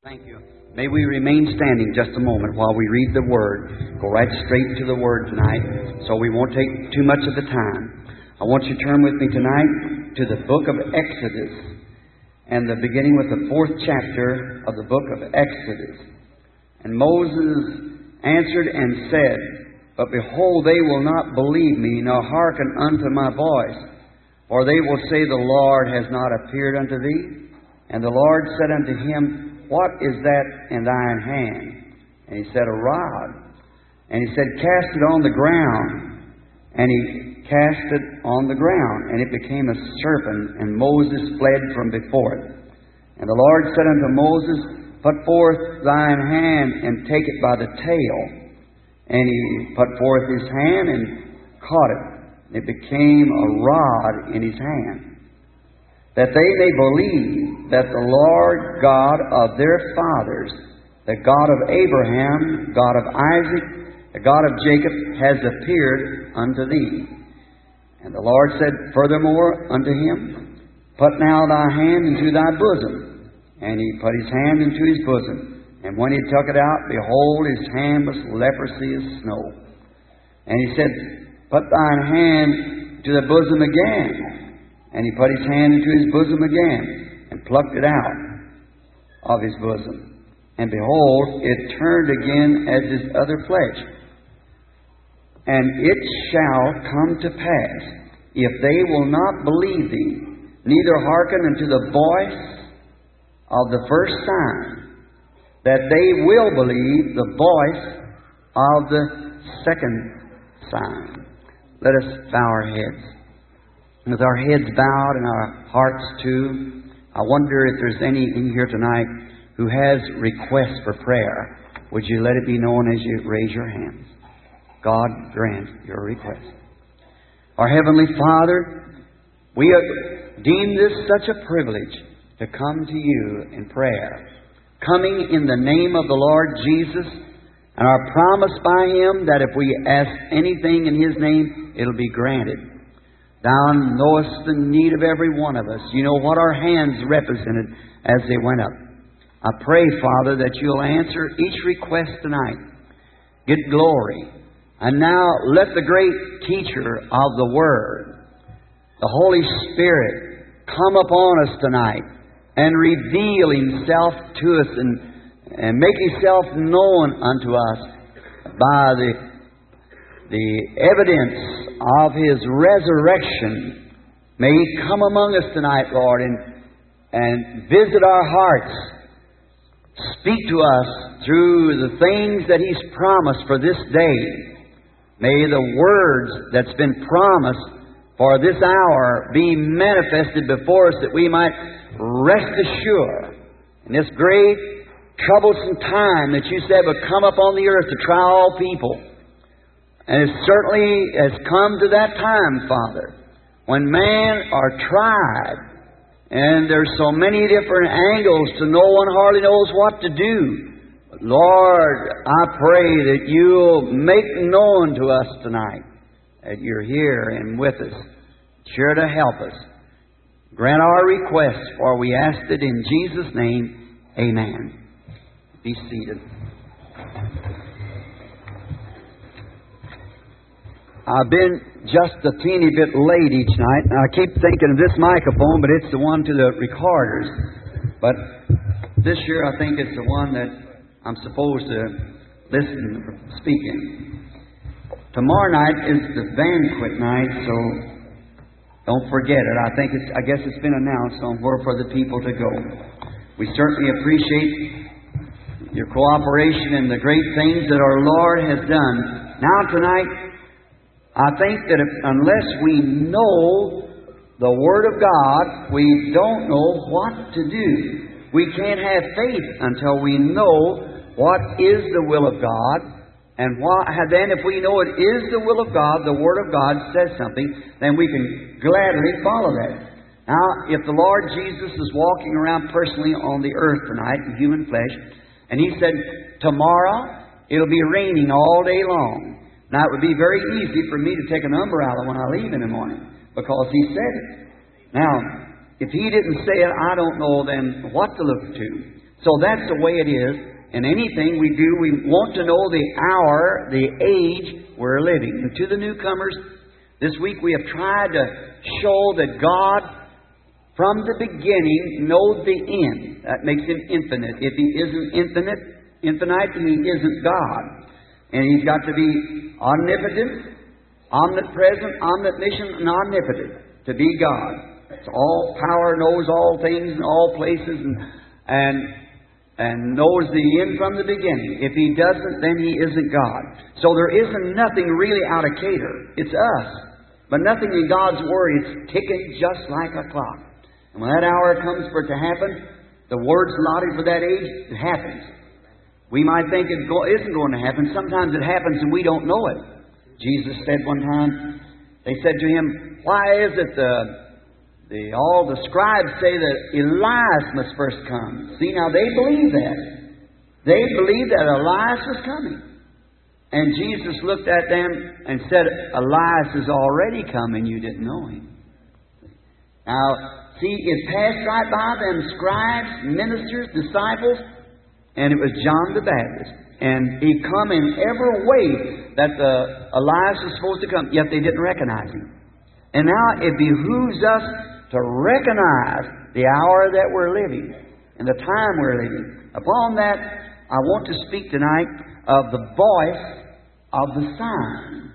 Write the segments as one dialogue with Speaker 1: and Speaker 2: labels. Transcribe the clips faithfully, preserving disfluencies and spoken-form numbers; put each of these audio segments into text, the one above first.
Speaker 1: Thank you. May we remain standing just a moment while we read the Word. Go right straight to the Word tonight, so we won't take too much of the time. I want you to turn with me tonight to the book of Exodus, and the beginning with the fourth chapter of the book of Exodus. And Moses answered and said, But behold, they will not believe me, nor hearken unto my voice. For they will say, The Lord has not appeared unto thee. And the Lord said unto him, What is that in thine hand? And he said, A rod. And he said, Cast it on the ground. And he cast it on the ground, and it became a serpent, and Moses fled from before it. And the Lord said unto Moses, Put forth thine hand, and take it by the tail. And he put forth his hand, and caught it. And it became a rod in his hand, that they may believe that the Lord God of their fathers, the God of Abraham, God of Isaac, the God of Jacob, has appeared unto thee. And the Lord said furthermore unto him, Put now thy hand into thy bosom. And he put his hand into his bosom. And when he took it out, behold, his hand was leprosy as snow. And he said, Put thine hand to the bosom again. And he put his hand into his bosom again, and plucked it out of his bosom. And behold, it turned again as his other flesh. And it shall come to pass, if they will not believe thee, neither hearken unto the voice of the first sign, that they will believe the voice of the second sign. Let us bow our heads. With our heads bowed and our hearts too, I wonder if there's any in here tonight who has requests for prayer. Would you let it be known as you raise your hands? God grant your request. Our Heavenly Father, we deem this such a privilege to come to you in prayer, coming in the name of the Lord Jesus, and our promise by Him that if we ask anything in His name, it'll be granted. Thou knowest the need of every one of us. You know what our hands represented as they went up. I pray, Father, that you'll answer each request tonight. Get glory. And now let the great teacher of the Word, the Holy Spirit, come upon us tonight and reveal Himself to us and, and make Himself known unto us by the, the evidence of His resurrection. May He come among us tonight, Lord, and, and visit our hearts. Speak to us through the things that He's promised for this day. May the words that's been promised for this hour be manifested before us, that we might rest assured in this great troublesome time that you said would come upon the earth to try all people. And it certainly has come to that time, Father, when men are tried, and there's so many different angles to no one hardly knows what to do. But Lord, I pray that you'll make known to us tonight that you're here and with us, sure to help us. Grant our request, for we ask it in Jesus' name. Amen. Be seated. I've been just a teeny bit late each night, and I keep thinking of this microphone, but it's the one to the recorders. But this year I think it's the one that I'm supposed to listen speaking. Tomorrow night is the banquet night, so don't forget it. I think it's, I guess it's been announced on where for the people to go. We certainly appreciate your cooperation in the great things that our Lord has done. Now tonight, I think that if, unless we know the Word of God, we don't know what to do. We can't have faith until we know what is the will of God. And what, then if we know it is the will of God, the Word of God says something, then we can gladly follow that. Now, if the Lord Jesus is walking around personally on the earth tonight in human flesh, and He said, tomorrow it'll be raining all day long. Now, it would be very easy for me to take an umbrella when I leave in the morning, because He said it. Now, if He didn't say it, I don't know then what to look to. So that's the way it is. In anything we do, we want to know the hour, the age we're living. And to the newcomers, this week we have tried to show that God, from the beginning, knows the end. That makes Him infinite. If He isn't infinite, infinite, He isn't God. And He's got to be omnipotent, omnipresent, omniscient, and omnipotent to be God. It's all power, knows all things in all places, and and and knows the end from the beginning. If He doesn't, then He isn't God. So there isn't nothing really out of cater. It's us. But nothing in God's Word is ticking just like a clock. And when that hour comes for it to happen, the Word's allotted for that age, it happens. We might think it go- isn't going to happen. Sometimes it happens and we don't know it. Jesus said one time, they said to Him, why is it the The, all the scribes say that Elias must first come? See, now they believe that. They believe that Elias was coming. And Jesus looked at them and said, Elias has already come and you didn't know him. Now, see, it passed right by them scribes, ministers, disciples, and it was John the Baptist. And he come in every way that the Elias was supposed to come, yet they didn't recognize him. And now it behooves us to recognize the hour that we're living and the time we're living. Upon that, I want to speak tonight of the voice of the sign.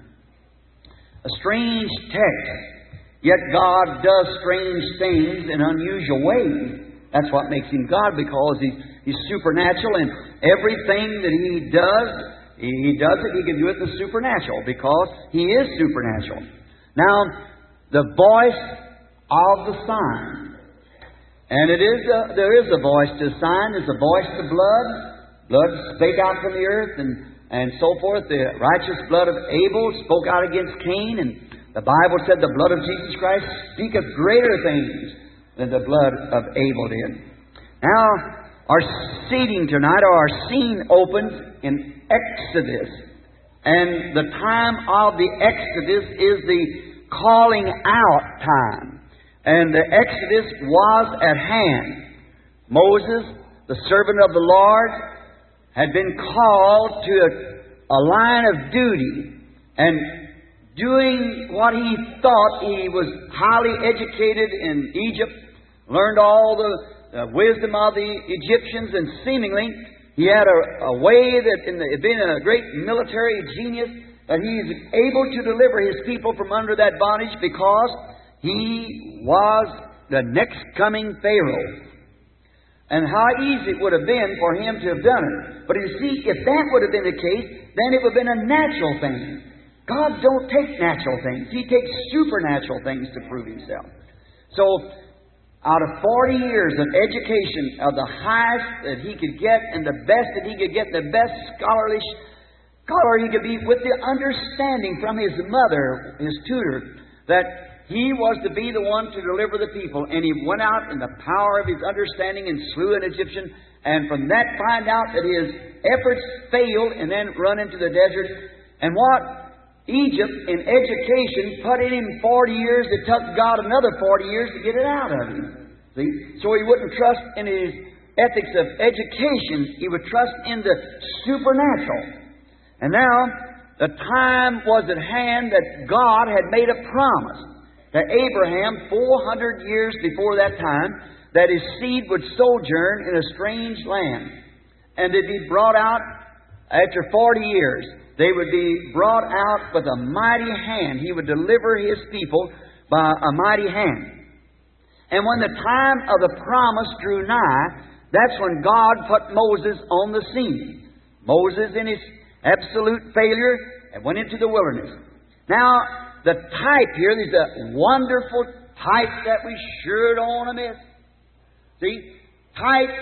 Speaker 1: A strange text, yet God does strange things in unusual ways. That's what makes Him God, because He's, he's supernatural, and everything that He does, He, he does it, He can do it in the supernatural, because He is supernatural. Now, the voice of the sign. And it is a, there is a voice to the sign. There's a voice to blood. Blood spake out from the earth, and, and so forth. The righteous blood of Abel spoke out against Cain, and the Bible said the blood of Jesus Christ speaketh greater things than the blood of Abel did. Now, our seating tonight, or our scene opens in Exodus. And the time of the Exodus is the calling out time. And the Exodus was at hand. Moses, the servant of the Lord, had been called to a, a line of duty, and doing what he thought. He was highly educated in Egypt, learned all the, the wisdom of the Egyptians, and seemingly he had a, a way that, in the, being a great military genius, that he's able to deliver his people from under that bondage, because he was the next coming Pharaoh. And how easy it would have been for him to have done it. But you see, if that would have been the case, then it would have been a natural thing. God don't take natural things. He takes supernatural things to prove Himself. So, out of forty years of education, of the highest that he could get, and the best that he could get, the best scholarly scholar he could be, with the understanding from his mother, his tutor, that he was to be the one to deliver the people. And he went out in the power of his understanding and slew an Egyptian. And from that find out that his efforts failed, and then run into the desert. And what Egypt in education put in him forty years, it took God another forty years to get it out of him. See? So he wouldn't trust in his ethics of education. He would trust in the supernatural. And now, the time was at hand that God had made a promise to Abraham four hundred years before that time, that his seed would sojourn in a strange land, and they'd be brought out after forty years. They would be brought out with a mighty hand. He would deliver His people by a mighty hand. And when the time of the promise drew nigh, that's when God put Moses on the scene. Moses, in his absolute failure, and went into the wilderness. Now, the type here, there's a wonderful type that we sure don't want to miss. See, type,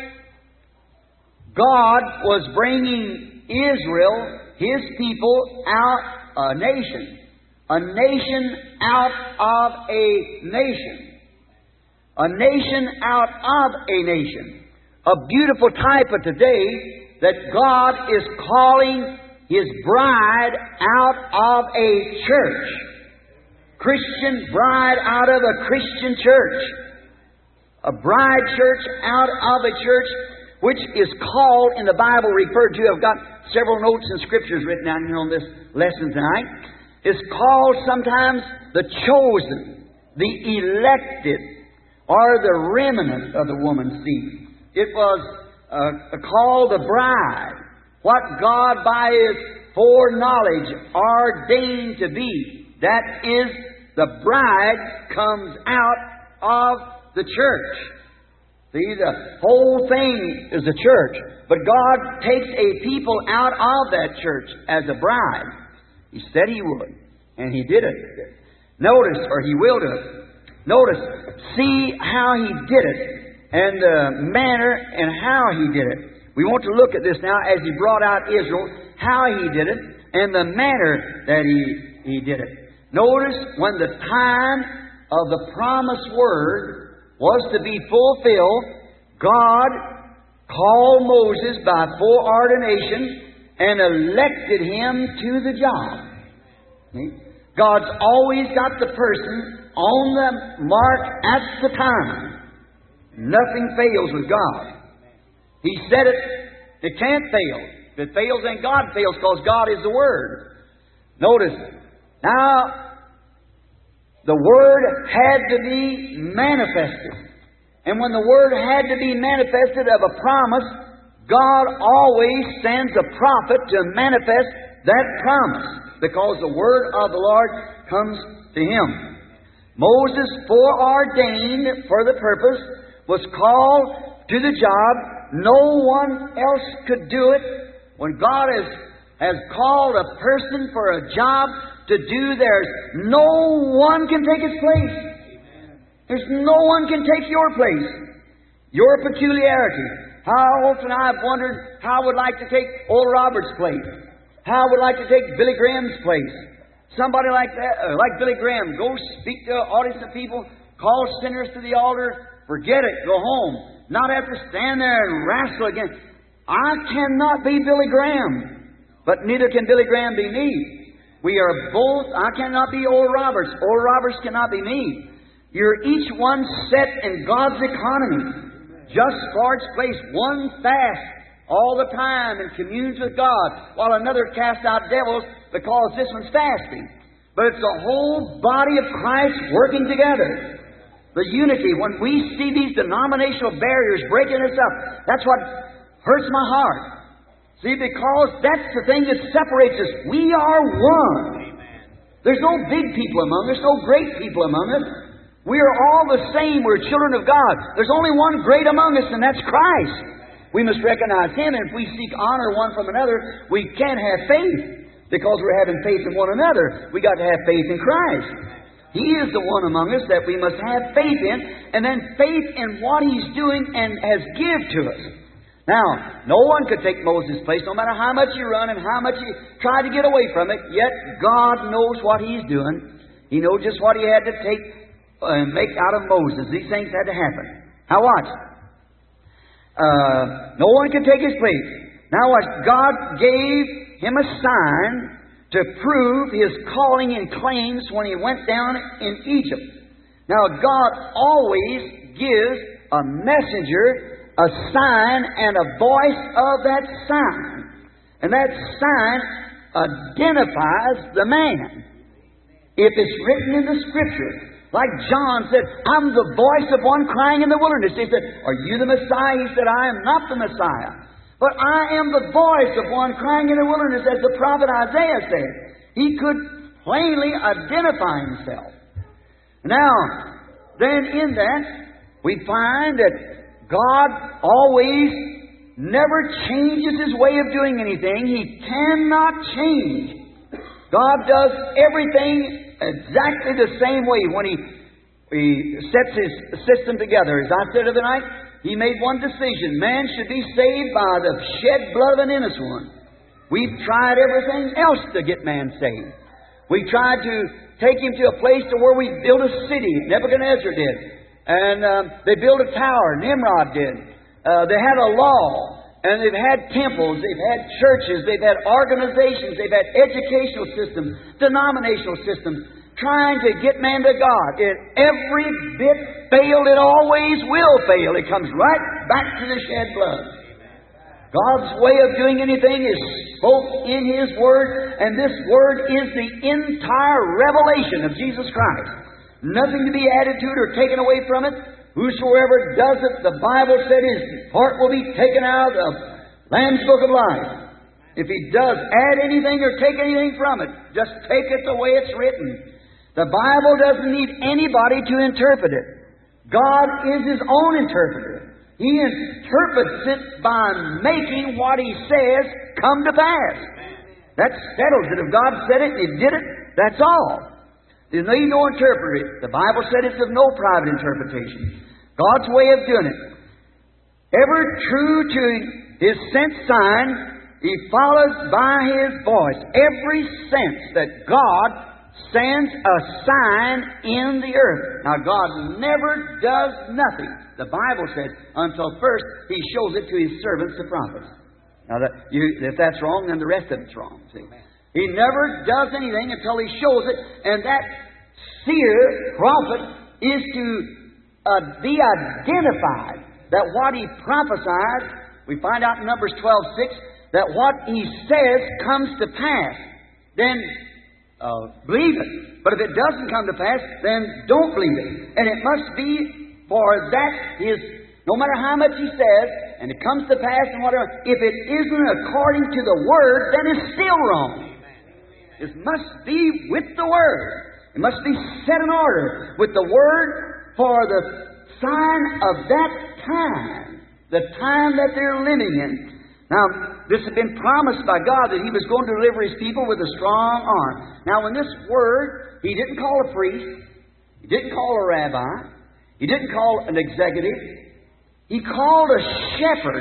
Speaker 1: God was bringing Israel, His people, out a nation. A nation out of a nation. A nation out of a nation. A beautiful type of today, that God is calling His bride out of a church. Christian bride out of a Christian church. A bride church out of a church which is called in the Bible referred to, I've got several notes and scriptures written down here on this lesson tonight, is called sometimes the chosen, the elected, or the remnant of the woman's seed. It was uh, called the bride, what God by His foreknowledge ordained to be. That is, the bride comes out of the church. See, the whole thing is the church. But God takes a people out of that church as a bride. He said He would, and He did it. Notice, or He will do it. Notice, see how He did it, and the manner and how He did it. We want to look at this now as He brought out Israel, how He did it, and the manner that He, he did it. Notice, when the time of the promised word was to be fulfilled, God called Moses by foreordination and elected him to the job. See? God's always got the person on the mark at the time. Nothing fails with God. He said it, it can't fail. If it fails, then God fails, because God is the Word. Notice, now, the Word had to be manifested. And when the Word had to be manifested of a promise, God always sends a prophet to manifest that promise, because the Word of the Lord comes to him. Moses, foreordained for the purpose, was called to the job. No one else could do it. When God has, has called a person for a job to do theirs, no one can take his place. There's no one can take your place. Your peculiarity. How often I've wondered how I would like to take Oral Roberts' place. How I would like to take Billy Graham's place. Somebody like that, uh, like Billy Graham, go speak to an audience of people, call sinners to the altar, forget it, go home. Not have to stand there and wrestle again. I cannot be Billy Graham, but neither can Billy Graham be me. We are both, I cannot be Oral Roberts. Oral Roberts cannot be me. You're each one set in God's economy, just for its place. One fast all the time and communes with God, while another casts out devils because this one's fasting. But it's the whole body of Christ working together. The unity, when we see these denominational barriers breaking us up, that's what hurts my heart. See, because that's the thing that separates us. We are one. There's no big people among us, no great people among us. We are all the same. We're children of God. There's only one great among us, and that's Christ. We must recognize Him, and if we seek honor one from another, we can't have faith, because we're having faith in one another. We got to have faith in Christ. He is the one among us that we must have faith in, and then faith in what He's doing and has give to us. Now, no one could take Moses' place, no matter how much you run and how much you try to get away from it, yet God knows what He's doing. He knows just what He had to take and make out of Moses. These things had to happen. Now watch. Uh, no one can take his place. Now watch. God gave him a sign to prove His calling and claims when He went down in Egypt. Now God always gives a messenger a sign and a voice of that sign. And that sign identifies the man. If it's written in the Scripture, like John said, I'm the voice of one crying in the wilderness. He said, are you the Messiah? He said, I am not the Messiah. But I am the voice of one crying in the wilderness, as the prophet Isaiah said. He could plainly identify himself. Now, then in that, we find that God always never changes His way of doing anything. He cannot change. God does everything exactly the same way when He, he sets His system together. As I said the other night, He made one decision. Man should be saved by the shed blood of an innocent one. We've tried everything else to get man saved. We tried to take him to a place to where we built a city. Nebuchadnezzar did. And um, they built a tower. Nimrod did. Uh, they had a law. And they've had temples, they've had churches, they've had organizations, they've had educational systems, denominational systems, trying to get man to God. It every bit failed, it always will fail. It comes right back to the shed blood. God's way of doing anything is spoke in His Word, and this Word is the entire revelation of Jesus Christ. Nothing to be added to it or taken away from it. Whosoever does it, the Bible said, his part will be taken out of the Lamb's Book of Life. If he does add anything or take anything from it, just take it the way it's written. The Bible doesn't need anybody to interpret it. God is His own interpreter. He interprets it by making what He says come to pass. That settles it. If God said it and He did it, that's all. There's no need no interpreter. The Bible said it's of no private interpretation. God's way of doing it. Ever true to His sent sign, He follows by His voice. Every sense that God sends a sign in the earth. Now, God never does nothing, the Bible said, until first He shows it to His servants, the prophets. Now, that you, if that's wrong, then the rest of it's wrong. See? He never does anything until He shows it, and that seer, prophet, is to uh, be identified that what he prophesies, we find out in Numbers twelve six, that what he says comes to pass. Then uh, believe it. But if it doesn't come to pass, then don't believe it. And it must be for that is, no matter how much he says, and it comes to pass and whatever, if it isn't according to the Word, then it's still wrong. It must be with the Word. It must be set in order with the Word for the sign of that time, the time that they're living in. Now, this had been promised by God that He was going to deliver His people with a strong arm. Now, when this Word, He didn't call a priest, He didn't call a rabbi, He didn't call an executive, He called a shepherd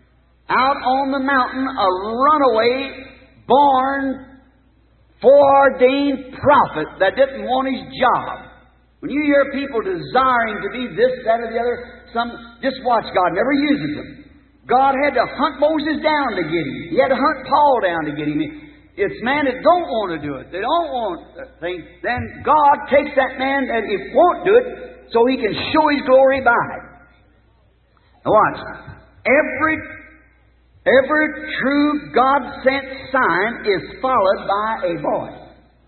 Speaker 1: out on the mountain, a runaway, born, foreordained prophet that didn't want his job. When you hear people desiring to be this, that, or the other, some just watch. God never uses them. God had to hunt Moses down to get him. He had to hunt Paul down to get him. It's man that don't want to do it. They don't want things. Then God takes that man that he won't do it so He can show His glory by it. Now watch. Every, every true God-sent sign is followed by a voice.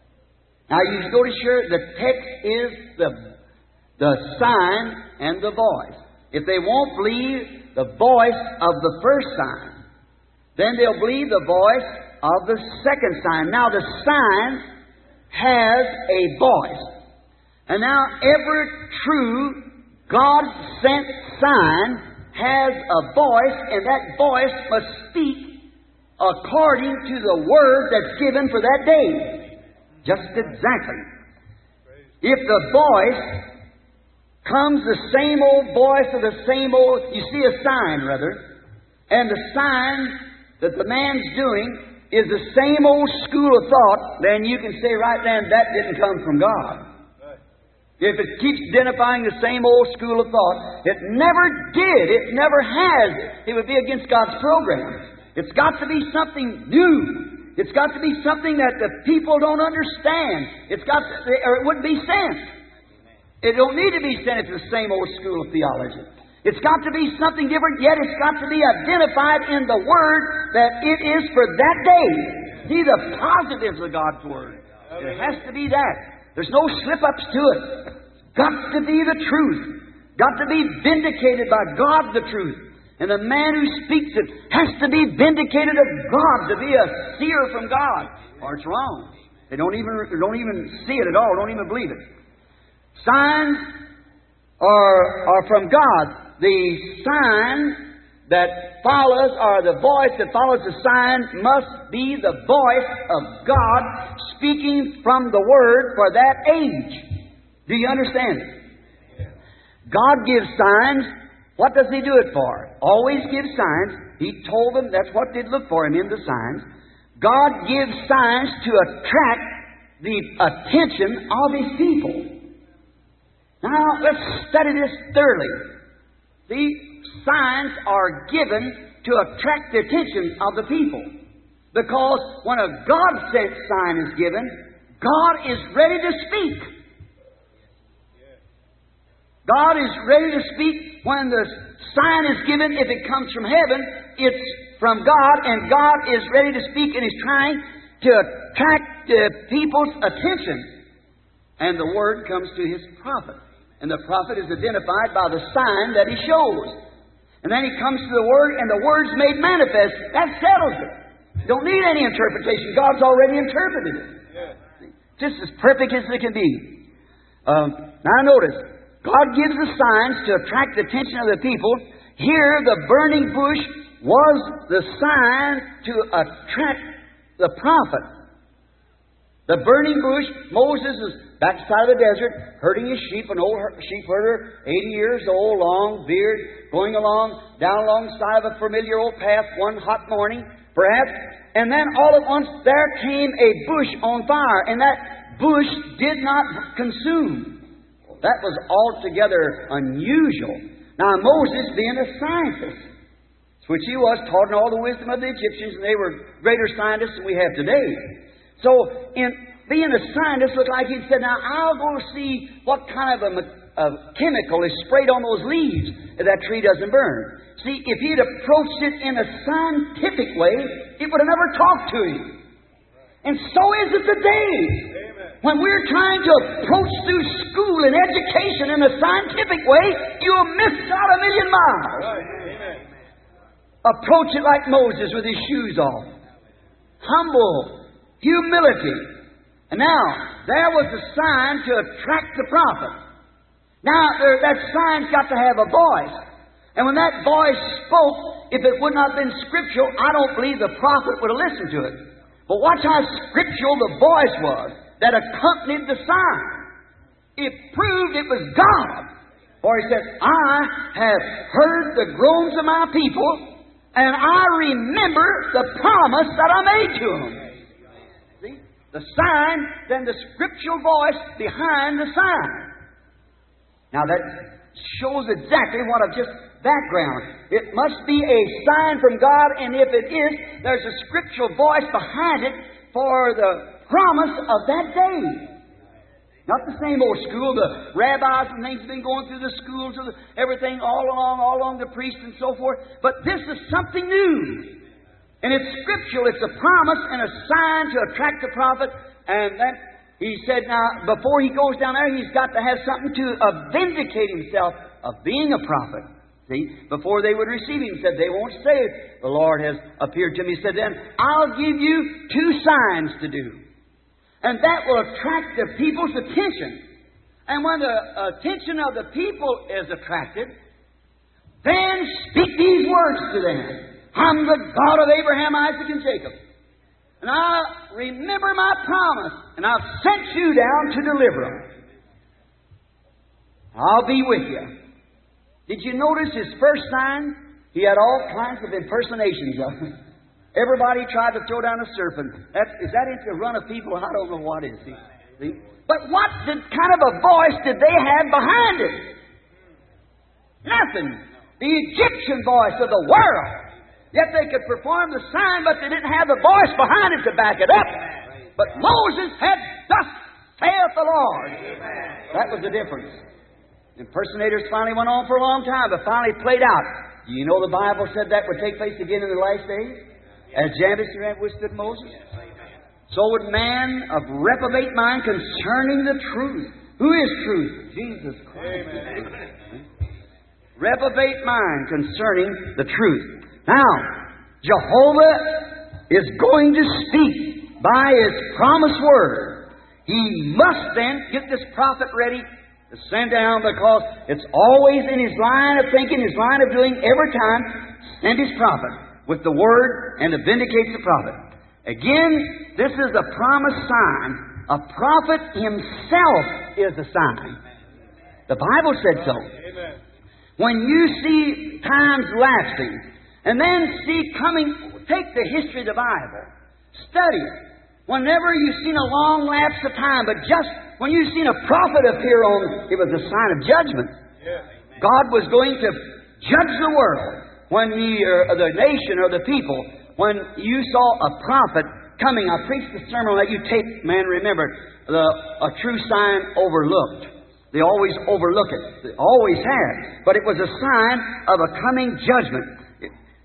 Speaker 1: Now you go to sure the text is the, the sign and the voice. If they won't believe the voice of the first sign, then they'll believe the voice of the second sign. Now the sign has a voice. And now every true God-sent sign has a voice, and that voice must speak according to the Word that's given for that day. Just exactly. If the voice comes the same old voice of the same old, you see a sign, rather, and the sign that the man's doing is the same old school of thought, then you can say right then that didn't come from God. If it keeps identifying the same old school of thought, it never did, it never has. It would be against God's program. It's got to be something new. It's got to be something that the people don't understand. It's got to, or it wouldn't be sent. It don't need to be sent if it's the same old school of theology. It's got to be something different, yet it's got to be identified in the Word that it is for that day. See the positives of God's Word. It has to be that. There's no slip-ups to it. Got to be the truth. Got to be vindicated by God, the truth. And the man who speaks it has to be vindicated of God, to be a seer from God, or it's wrong. They don't even, they don't even see it at all, don't even believe it. Signs are, are from God. The sign that follows, or the voice that follows the sign, must be the voice of God speaking from the Word for that age. Do you understand it? God gives signs. What does He do it for? Always gives signs. He told them that's what they'd look for Him in the signs. God gives signs to attract the attention of His people. Now, let's study this thoroughly. The signs are given to attract the attention of the people. Because when a God-sent sign is given, God is ready to speak. God is ready to speak when the sign is given. If it comes from heaven, it's from God, and God is ready to speak, and He's trying to attract uh, people's attention. And the Word comes to His prophet. And the prophet is identified by the sign that he shows. And then he comes to the Word, and the Word's made manifest. That settles it. Don't need any interpretation. God's already interpreted it. Just as perfect as it can be. Um, now notice, God gives the signs to attract the attention of the people. Here, the burning bush was the sign to attract the prophet. The burning bush, Moses was backside of the desert, herding his sheep, an old sheep herder, eighty years old, long beard, going along, down alongside of a familiar old path one hot morning, perhaps. And then all at once there came a bush on fire, and that bush did not consume. That was altogether unusual. Now Moses, being a scientist, which he was, taught in all the wisdom of the Egyptians, and they were greater scientists than we have today. So, in being a scientist, looked like he'd said, now I'll go see what kind of a, a chemical is sprayed on those leaves if that tree doesn't burn. See, if he'd approached it in a scientific way, it would have never talked to him. And so is it today. Amen. When we're trying to approach through school and education in a scientific way, you'll miss out a million miles. Right. Approach it like Moses with his shoes off. Humble. Humility. And now, there was a sign to attract the prophet. Now, there, that sign's got to have a voice. And when that voice spoke, if it would not have been scriptural, I don't believe the prophet would have listened to it. But watch how scriptural the voice was that accompanied the sign. It proved it was God. For he said, I have heard the groans of my people, and I remember the promise that I made to them. See? The sign, then the scriptural voice behind the sign. Now that shows exactly what I've just background. It must be a sign from God, and if it is, there's a scriptural voice behind it for the promise of that day. Not the same old school. The rabbis and things have been going through the schools of the, everything all along, all along the priests and so forth. But this is something new. And it's scriptural. It's a promise and a sign to attract the prophet. And then he said, now, before he goes down there, he's got to have something to uh, vindicate himself of being a prophet. See, before they would receive him, he said, they won't say, the Lord has appeared to me. He said, then I'll give you two signs to do. And that will attract the people's attention. And when the attention of the people is attracted, then speak these words to them. I'm the God of Abraham, Isaac, and Jacob. And I remember my promise, and I've sent you down to deliver them. I'll be with you. Did you notice his first sign? He had all kinds of impersonations of him. Everybody tried to throw down a serpent. That's, is that into a run of people? I don't know what is. See? See? But what did, kind of a voice did they have behind it? Nothing. The Egyptian voice of the world. Yet they could perform the sign, but they didn't have the voice behind it to back it up. But Moses had, thus saith the Lord. That was the difference. Impersonators finally went on for a long time, but finally played out. Do you know the Bible said that would take place again in the last days? As Jabez withstood Moses, so would man of reprobate mind concerning the truth. Who is truth? Jesus Christ. Amen. Reprobate mind concerning the truth. Now, Jehovah is going to speak by His promised word. He must then get this prophet ready to send down, because it's always in his line of thinking, his line of doing, every time, send his prophet with the word and to vindicate the prophet. Again, this is a promised sign. A prophet himself is a sign. The Bible said so. Amen. When you see times lapsing, and then see coming, take the history of the Bible, study it. Whenever you've seen a long lapse of time, but just when you've seen a prophet appear on, it was a sign of judgment. Yeah. God was going to judge the world. When ye, or the nation or the people, when you saw a prophet coming, I preached the sermon that you take, man, remember, the, a true sign overlooked. They always overlook it. They always have. But it was a sign of a coming judgment.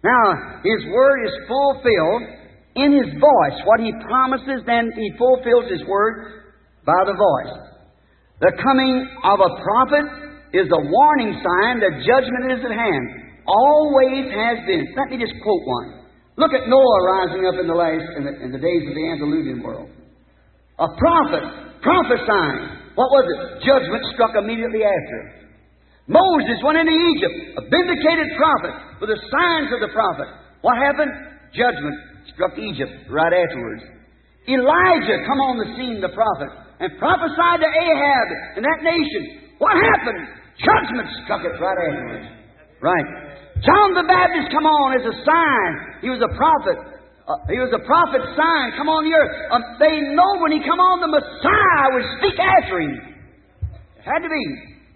Speaker 1: Now, His Word is fulfilled in His voice. What He promises, then He fulfills His Word by the voice. The coming of a prophet is a warning sign that judgment is at hand. Always has been. Let me just quote one. Look at Noah rising up in the last in the, in the days of the antediluvian world. A prophet prophesying. What was it? Judgment struck immediately after. Moses went into Egypt, a vindicated prophet, with the signs of the prophet. What happened? Judgment struck Egypt right afterwards. Elijah come on the scene, the prophet, and prophesied to Ahab and that nation. What happened? Judgment struck it right afterwards. Right. John the Baptist come on as a sign. He was a prophet. Uh, he was a prophet's sign come on the earth. Uh, they know when he come on, the Messiah would speak after him. It had to be.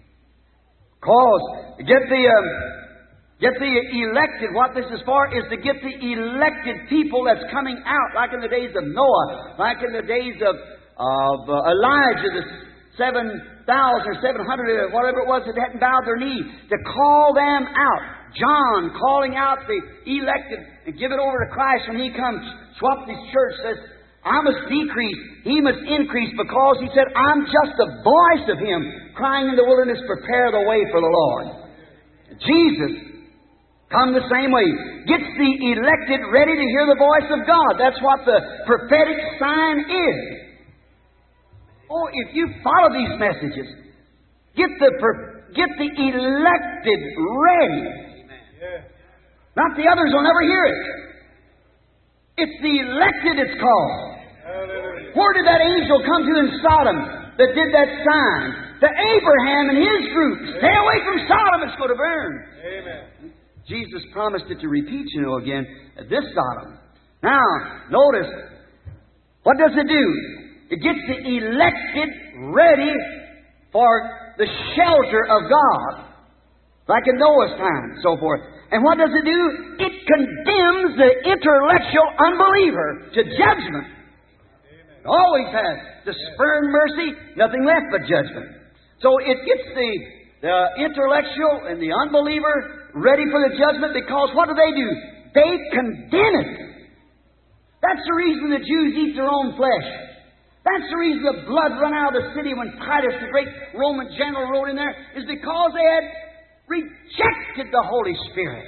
Speaker 1: Cause get the um, get the elected. What this is for is to get the elected people that's coming out, like in the days of Noah, like in the days of of uh, Elijah, the seven thousand or seven hundred, or whatever it was that hadn't bowed their knee, to call them out. John calling out the elected and give it over to Christ when He comes. Swap this church says, I must decrease, He must increase, because He said, I'm just the voice of Him crying in the wilderness, prepare the way for the Lord. Jesus come the same way. Gets the elected ready to hear the voice of God. That's what the prophetic sign is. Oh, if you follow these messages, get the get the elected ready. Not the others will never hear it. It's the elected it's called. Where did that angel come to in Sodom that did that sign? To Abraham and his group. Stay away from Sodom, it's going to burn. Amen. Jesus promised it to repeat, you know, again at this Sodom. Now, notice, what does it do? It gets the elected ready for the shelter of God. Like in Noah's time, so forth. And what does it do? It condemns the intellectual unbeliever to judgment. It always has. To spurn mercy, nothing left but judgment. So it gets the, the intellectual and the unbeliever ready for the judgment, because what do they do? They condemn it. That's the reason the Jews eat their own flesh. That's the reason the blood run out of the city when Titus, the great Roman general, rode in there, is because they had rejected the Holy Spirit.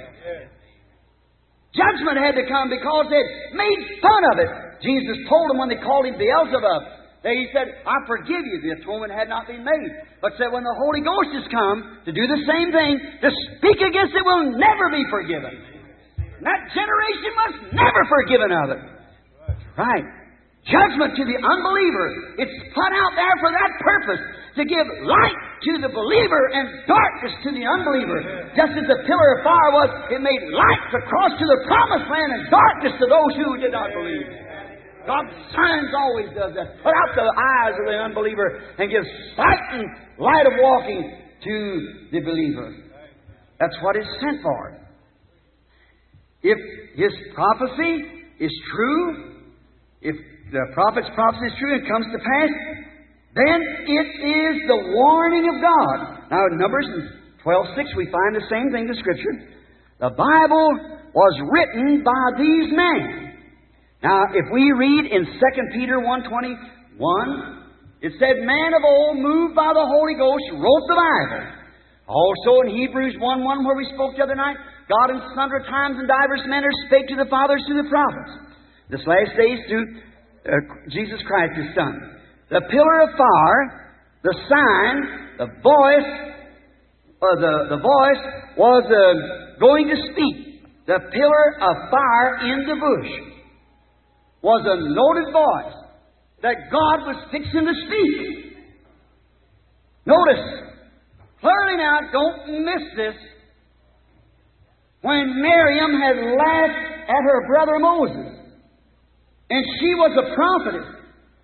Speaker 1: Judgment had to come because they had made fun of it. Jesus told them when they called Him Beelzebub, that He said, I forgive you. The atonement had not been made. But said when the Holy Ghost has come to do the same thing, to speak against it will never be forgiven. And that generation must never forgiven of it. Right. Judgment to the unbeliever. It's put out there for that purpose, to give light to the believer and darkness to the unbeliever. Just as the pillar of fire was, it made light to cross to the promised land and darkness to those who did not believe. God's signs always does that. Put out the eyes of the unbeliever and give sight and light of walking to the believer. That's what it's sent for. If His prophecy is true, if the prophet's prophecy is true and comes to pass, then it is the warning of God. Now in Numbers twelve six we find the same thing in the Scripture. The Bible was written by these men. Now if we read in Second Peter one twenty-one, it said, man of old, moved by the Holy Ghost, wrote the Bible. Also in Hebrews one one, where we spoke the other night, God in sundry times and divers manners spake to the fathers through the prophets. This last days through uh, Jesus Christ, His Son. The pillar of fire, the sign, the voice, uh, the, the voice was uh, going to speak. The pillar of fire in the bush was a noted voice that God was fixing to speak. Notice, clearly now, don't miss this. When Miriam had laughed at her brother Moses, and she was a prophetess,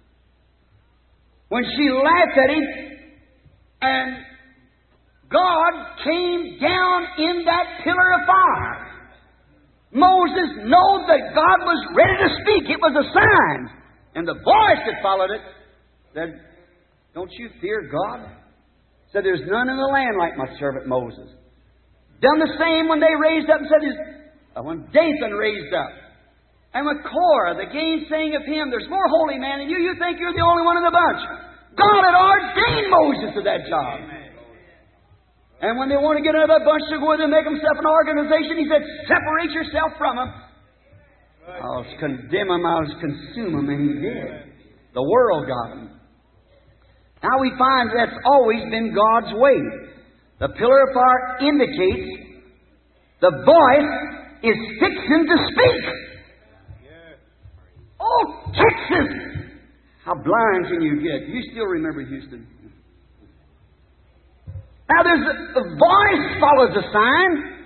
Speaker 1: when she laughed at him, and God came down in that pillar of fire. Moses knew that God was ready to speak. It was a sign. And the voice that followed it said, don't you fear God? Said, there's none in the land like my servant Moses. Done the same when they raised up and said, uh, when Dathan raised up, and with Korah, the gainsaying of him, there's more holy man than you. You think you're the only one in the bunch. God had ordained Moses to that job. And when they want to get another bunch to go with him, make himself an organization, he said, separate yourself from them. I'll condemn him, I'll consume him, and he did. The world got him. Now we find that's always been God's way. The pillar of fire indicates the voice is fixing to speak. Oh, Texas! How blind can you get? You still remember Houston. Now there's a, a voice follows a sign.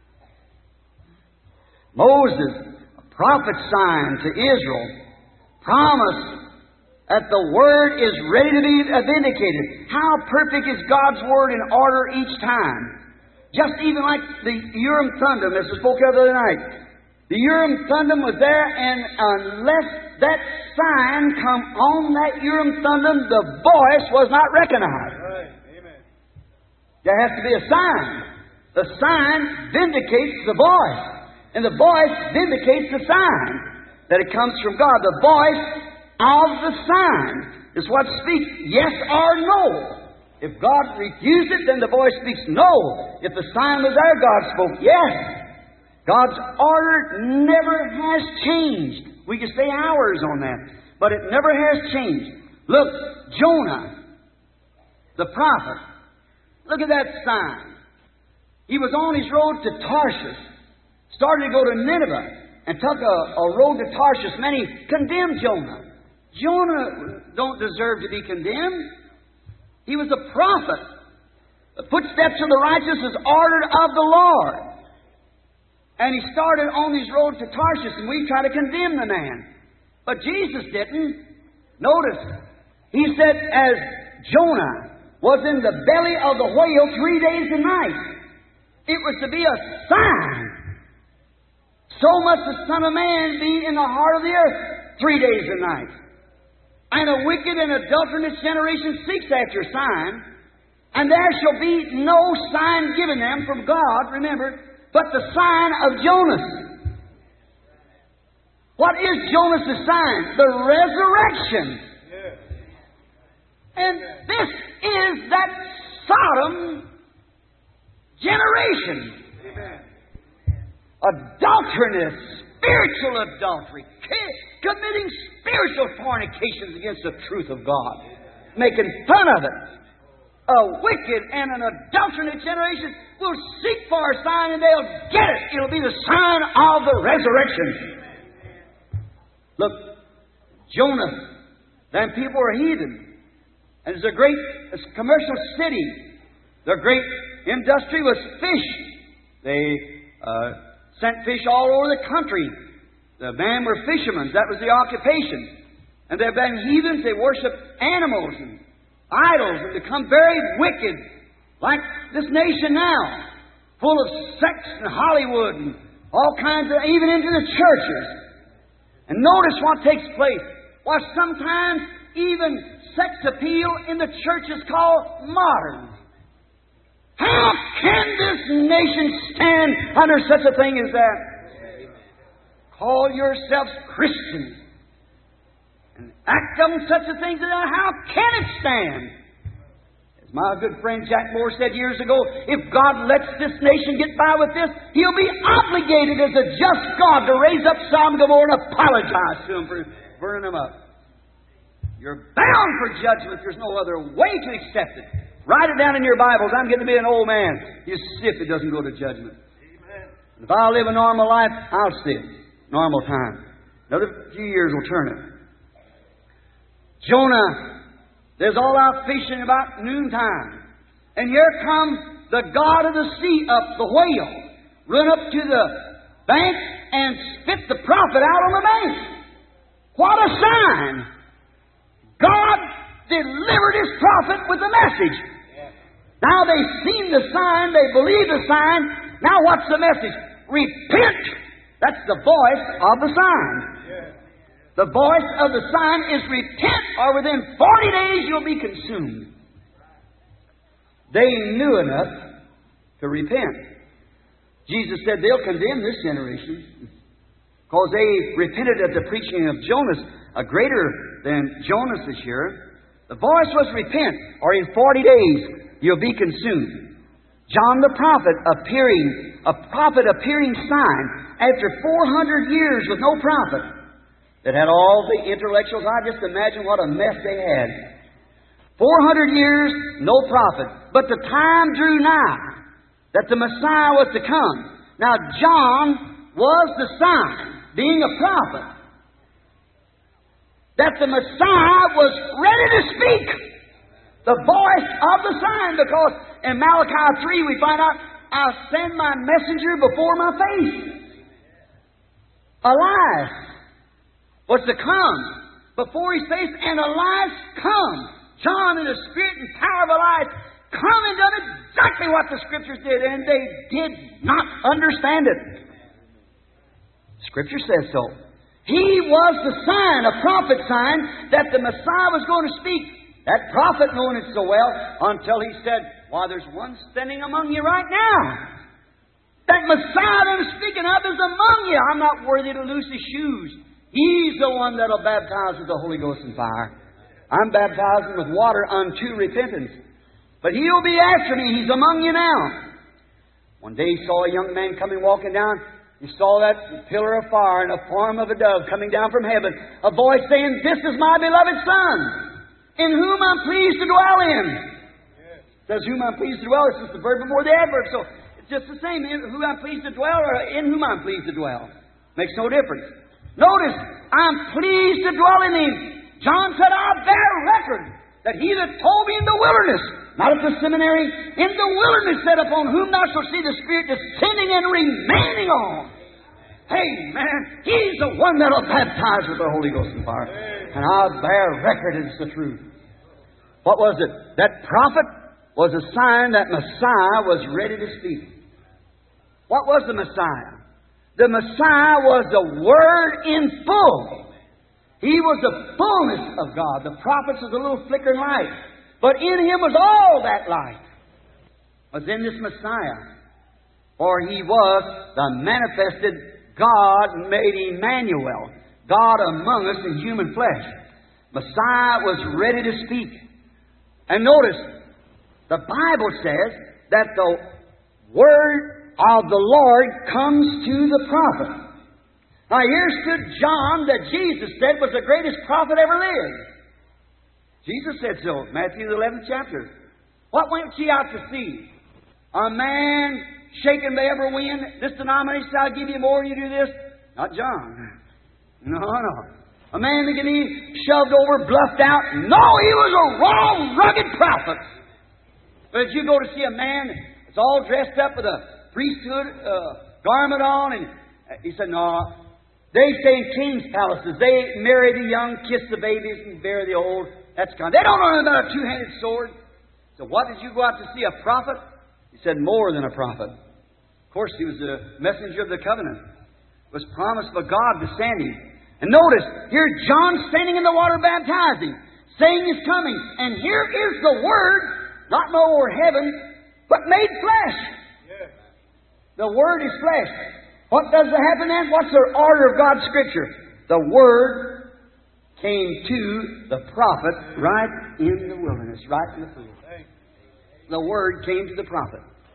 Speaker 1: Moses, a prophet's sign to Israel, promised that the Word is ready to be vindicated. How perfect is God's Word in order each time. Just even like the Urim Thummim, as we spoke of the other night. The Urim Thummim was there, and unless that sign come on that Urim Thummim, the voice was not recognized.
Speaker 2: Right. Amen.
Speaker 1: There has to be a sign. The sign vindicates the voice. And the voice vindicates the sign that it comes from God. The voice of the sign is what speaks yes or no. If God refused it, then the voice speaks no. If the sign was there, God spoke yes. God's order never has changed. We can say hours on that, but it never has changed. Look, Jonah, the prophet, look at that sign. He was on his road to Tarshish, started to go to Nineveh, and took a, a road to Tarshish. Many condemned Jonah. Jonah don't deserve to be condemned. He was a prophet. The footsteps of the righteous is ordered of the Lord. And he started on his road to Tarshish, and we try to condemn the man. But Jesus didn't. Notice, he said, as Jonah was in the belly of the whale three days and nights, it was to be a sign. So must the Son of Man be in the heart of the earth three days and nights. And a wicked and adulterous generation seeks after a sign, and there shall be no sign given them from God, remember, but the sign of Jonas. What is Jonas' sign? The resurrection. And this is that Sodom generation. Adulterous, spiritual adultery, committing spiritual fornications against the truth of God, making fun of it. A wicked and an adulterous generation will seek for a sign, and they'll get it. It'll be the sign of the resurrection. Look, Jonah, then people were heathen. And it's a great it's a commercial city. Their great industry was fish. They uh, sent fish all over the country. The men were fishermen. That was the occupation. And they've been heathens. They worship animals and idols and become very wicked, like this nation now, full of sex and Hollywood and all kinds of, even into the churches. And notice what takes place. Well, sometimes even sex appeal in the church is called modern. How can this nation stand under such a thing as that? Call yourselves Christians and act on such a thing as that. How can it stand? As my good friend Jack Moore said years ago, if God lets this nation get by with this, He'll be obligated as a just God to raise up Sodom and Gomorrah and apologize to them for burning them up. You're bound for judgment. There's no other way to accept it. Write it down in your Bibles. I'm getting to be an old man. You see if it doesn't go to judgment. Amen. If I live a normal life, I'll see it. Normal time. Another few years will turn it. Jonah, there's all out fishing about noontime. And here comes the God of the sea up, the whale, run up to the bank and spit the prophet out on the bank. What a sign! God delivered His prophet with a message. Now they've seen the sign, they believe the sign. Now what's the message? Repent! That's the voice of the sign. The voice of the sign is repent, or within forty days you'll be consumed. They knew enough to repent. Jesus said they'll condemn this generation because they repented at the preaching of Jonas, a greater than Jonas this year. The voice was, repent, or in forty days you'll be consumed. John the prophet appearing, a prophet appearing sign after four hundred years with no prophet, that had all the intellectuals. I just imagine what a mess they had. four hundred years, no prophet. But the time drew nigh that the Messiah was to come. Now, John was the sign, being a prophet, that the Messiah was ready to speak. The voice of the sign, because in Malachi three we find out, I'll send my messenger before my face. Elias was to come before His face, and Elias come. John, in the spirit and power of Elias, come and done exactly what the Scriptures did, and they did not understand it. Scripture says so. He was the sign, a prophet sign, that the Messiah was going to speak. That prophet knowing it so well, until he said, why, there's one standing among you right now. That Messiah that I'm speaking of is among you. I'm not worthy to loose His shoes. He's the one that'll baptize with the Holy Ghost and fire. I'm baptizing with water unto repentance. But He'll be after me. He's among you now. One day he saw a young man coming walking down. He saw that pillar of fire and a form of a dove coming down from heaven. A voice saying, this is my beloved Son, in whom I'm pleased to dwell in. Yes. Says whom I'm pleased to dwell. It's just the verb before the adverb. So it's just the same. In whom I'm pleased to dwell or in whom I'm pleased to dwell. Makes no difference. Notice, I'm pleased to dwell in Him. John said, I bear record that He that told me in the wilderness, not at the seminary, in the wilderness said, upon whom thou shalt see the Spirit descending and remaining on. Hey, man, He's the one that'll baptize with the Holy Ghost and fire. And I'll bear record it's the truth. What was it? That prophet was a sign that Messiah was ready to speak. What was the Messiah? The Messiah was the Word in full. He was the fullness of God. The prophets was a little flickering light. But in Him was all that light. Was in this Messiah. For He was the manifested God made Emmanuel. God among us in human flesh. Messiah was ready to speak. And notice, the Bible says that the Word of the Lord comes to the prophet. Now here stood John that Jesus said was the greatest prophet ever lived. Jesus said so, Matthew the eleventh chapter. What went ye out to see? A man shaken by every wind. This denomination shall give you more, you do this. Not John. No, no. A man that can be shoved over, bluffed out. No, he was a raw, rugged prophet. But if you go to see a man that's all dressed up with a priesthood uh, garment on, and uh, he said, no, they stay in king's palaces. They marry the young, kiss the babies, and bury the old. That's kind. They don't know anything about a two-handed sword. So what did you go out to see? A prophet? He said, more than a prophet. Of course, he was the messenger of the covenant. It was promised by God descending. And notice, here John standing in the water baptizing, saying He's coming. And here is the Word, not no more heaven, but made flesh. Yes. The Word is flesh. What does that happen then? What's the order of God's Scripture? The Word came to the prophet right in the wilderness, right in the field. The Word came to the prophet.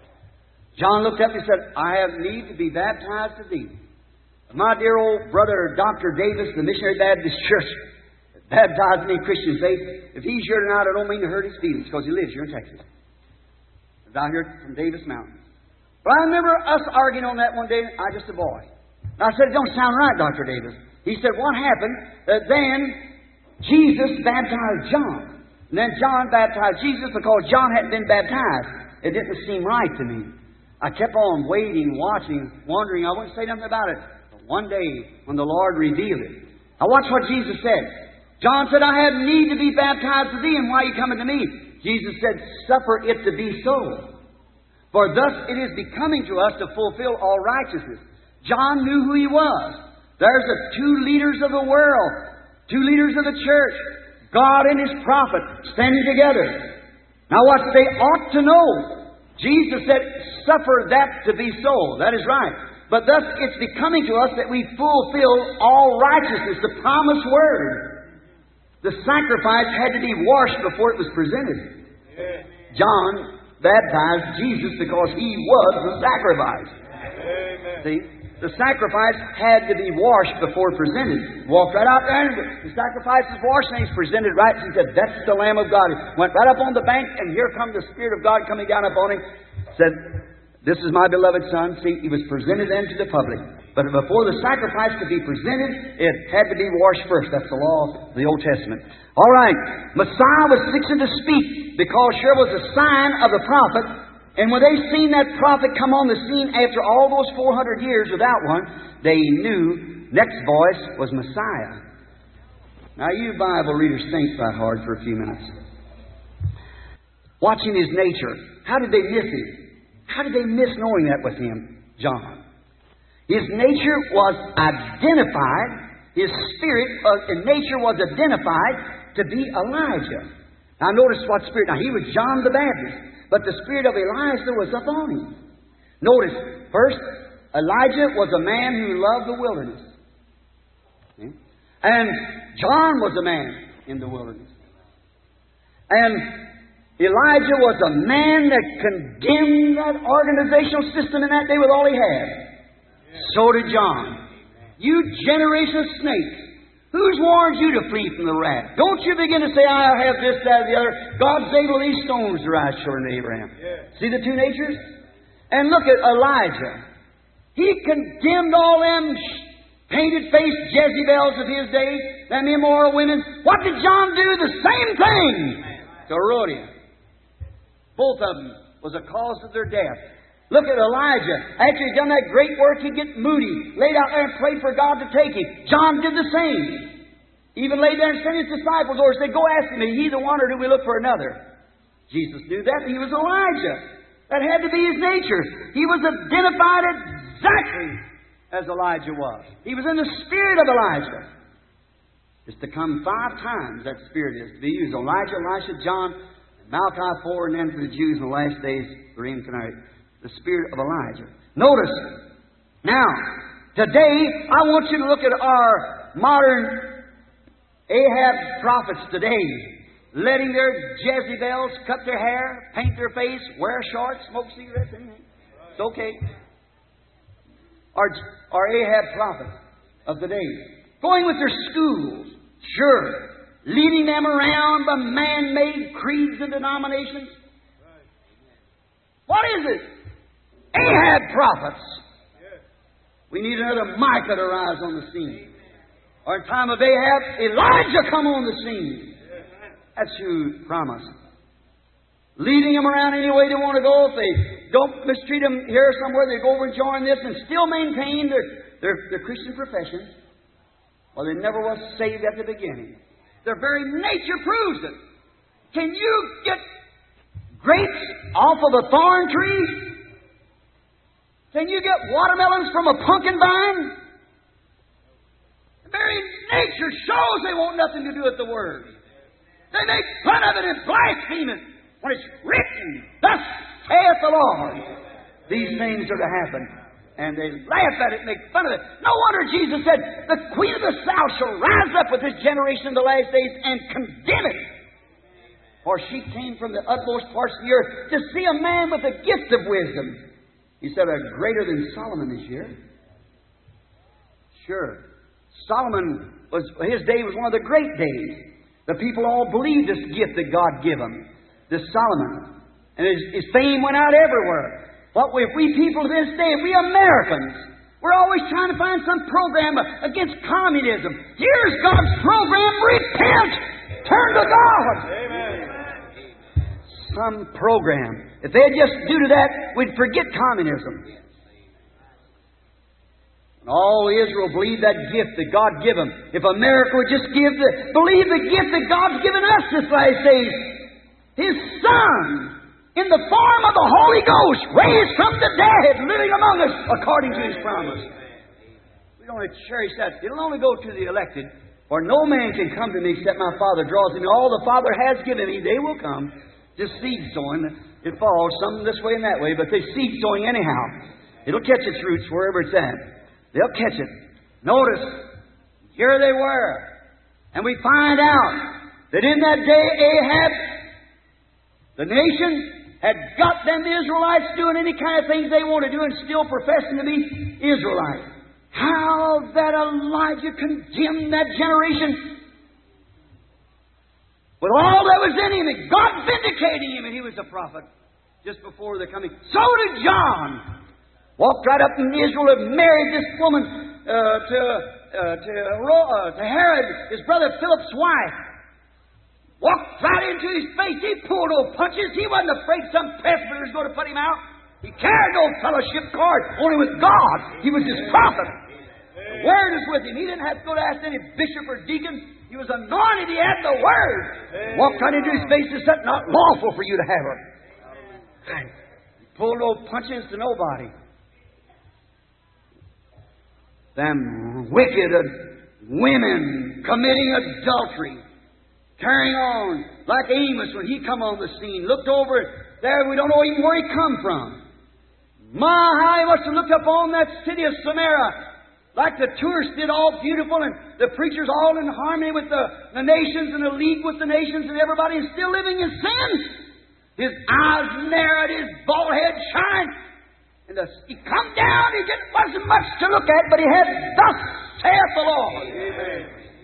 Speaker 1: John looked up and said, I have need to be baptized of thee. My dear old brother, Doctor Davis, the Missionary Baptist Church, baptized me in Christian faith. If he's here tonight, I don't mean to hurt his feelings because he lives here in Texas. He's out here from Davis Mountain. But I remember us arguing on that one day. I was just a boy. And I said, it don't sound right, Doctor Davis. He said, what happened? That then Jesus baptized John. And then John baptized Jesus because John hadn't been baptized. It didn't seem right to me. I kept on waiting, watching, wondering. I wouldn't say nothing about it. But one day, when the Lord revealed it. Now watch what Jesus said. John said, I have need to be baptized of thee, and why are you coming to me? Jesus said, suffer it to be so. For thus it is becoming to us to fulfill all righteousness. John knew who he was. There's the two leaders of the world, two leaders of the church, God and His prophet, standing together. Now what they ought to know, Jesus said, suffer that to be so. That is right. But thus it's becoming to us that we fulfill all righteousness, the promised Word. The sacrifice had to be washed before it was presented. John baptized Jesus because He was the sacrifice. See? The sacrifice had to be washed before presented. Walked right out there, and the sacrifice is washed, and He's presented right. He said, that's the Lamb of God. He went right up on the bank, and here comes the Spirit of God coming down upon Him. Said, this is my beloved Son. See, He was presented then to the public. But before the sacrifice could be presented, it had to be washed first. That's the law of the Old Testament. All right. Messiah was fixing to speak because sure was a sign of the prophet. And when they seen that prophet come on the scene after all those four hundred years without one, they knew next voice was Messiah. Now you Bible readers think right hard for a few minutes. Watching His nature. How did they miss Him? How did they miss knowing that with Him? John. His nature was identified. His spirit and nature was identified to be Elijah. Now notice what spirit. Now he was John the Baptist. But the spirit of Elijah was upon him. Notice, first, Elijah was a man who loved the wilderness. See? And John was a man in the wilderness. And Elijah was a man that condemned that organizational system in that day with all he had. So did John. You generation of snakes. Who's warned you to flee from the wrath? Don't you begin to say, I have this, that, or the other. God's able these stones to rise children to Abraham. Yeah. See the two natures? And look at Elijah. He condemned all them painted-faced Jezebels of his day, them immoral women. What did John do? The same thing to Herodias. Both of them was a cause of their death. Look at Elijah. After he'd done that great work, he'd get moody. Laid out there and prayed for God to take him. John did the same. Even laid there and sent his disciples over and said, go ask him, is he the one or do we look for another? Jesus knew that. He was Elijah. That had to be his nature. He was identified exactly as Elijah was. He was in the spirit of Elijah. It's to come five times, that spirit is to be used. Elijah, Elisha, John, Malachi four, and then for the Jews in the last days, the reincarnate. The spirit of Elijah. Notice, now, today, I want you to look at our modern Ahab prophets today, letting their Jezebels cut their hair, paint their face, wear shorts, smoke cigarettes, anything. It's okay. Our, our Ahab prophets of the day, going with their schools, sure, leading them around by man-made creeds and denominations. What is it? Ahab prophets. We need another Micah to rise on the scene. Or in time of Ahab, Elijah come on the scene. That's who promised. Leading them around any way they want to go. If they don't mistreat them here somewhere, they go over and join this and still maintain their, their, their Christian profession. Well, they never was saved at the beginning. Their very nature proves it. Can you get grapes off of a thorn tree? Can you get watermelons from a pumpkin vine? The very nature shows they want nothing to do with the Word. They make fun of it and blaspheme it when it's written, thus saith the Lord. These things are to happen. And they laugh at it and make fun of it. No wonder Jesus said, the Queen of the South shall rise up with this generation in the last days and condemn it. For she came from the utmost parts of the earth to see a man with the gift of wisdom. He said, a greater than Solomon this year. Sure. Solomon, was his day was one of the great days. The people all believed this gift that God gave him. This Solomon. And his, his fame went out everywhere. But if we people of this day, if we Americans, we're always trying to find some program against communism. Here's God's program. Repent! Turn to God! Amen. Some program. If they'd just do to that, we'd forget communism. And all Israel believed that gift that God gave them. If America would just give the, believe the gift that God's given us this last days, His Son, in the form of the Holy Ghost, raised from the dead, living among us, according to His promise. We don't want to cherish that. It'll only go to the elected. For no man can come to me except my Father draws him. All the Father has given me, they will come. Just seed sowing. It falls some this way and that way, but they seed sowing anyhow. It'll catch its roots wherever it's at. They'll catch it. Notice, here they were. And we find out that in that day Ahab, the nation, had got them Israelites doing any kind of things they want to do and still professing to be Israelites. How that Elijah condemned that generation with all that was in him, and God vindicating him, and he was a prophet just before the coming. So did John. Walked right up in Israel and married this woman uh, to, uh, to, uh, to Herod, his brother Philip's wife. Walked right into his face. He pulled no punches. He wasn't afraid some presbyter was going to put him out. He carried no fellowship card, only with God. He was his prophet. The Word is with him. He didn't have to go to ask any bishop or deacon. He was anointed. He had the Word. Walked right into his face and said, not lawful for you to have her. He pulled no punches to nobody. Them wicked women committing adultery, carrying on like Amos when he come on the scene. Looked over there, we don't know even where he come from. My, how he must have looked up on that city of Samaria, like the tourists did, all beautiful, and the preachers all in harmony with the, the nations and the league with the nations and everybody, and still living in sin. His eyes narrowed, his bald head shined. And the, he come down, he didn't, wasn't much to look at, but he had, thus saith the Lord. Amen.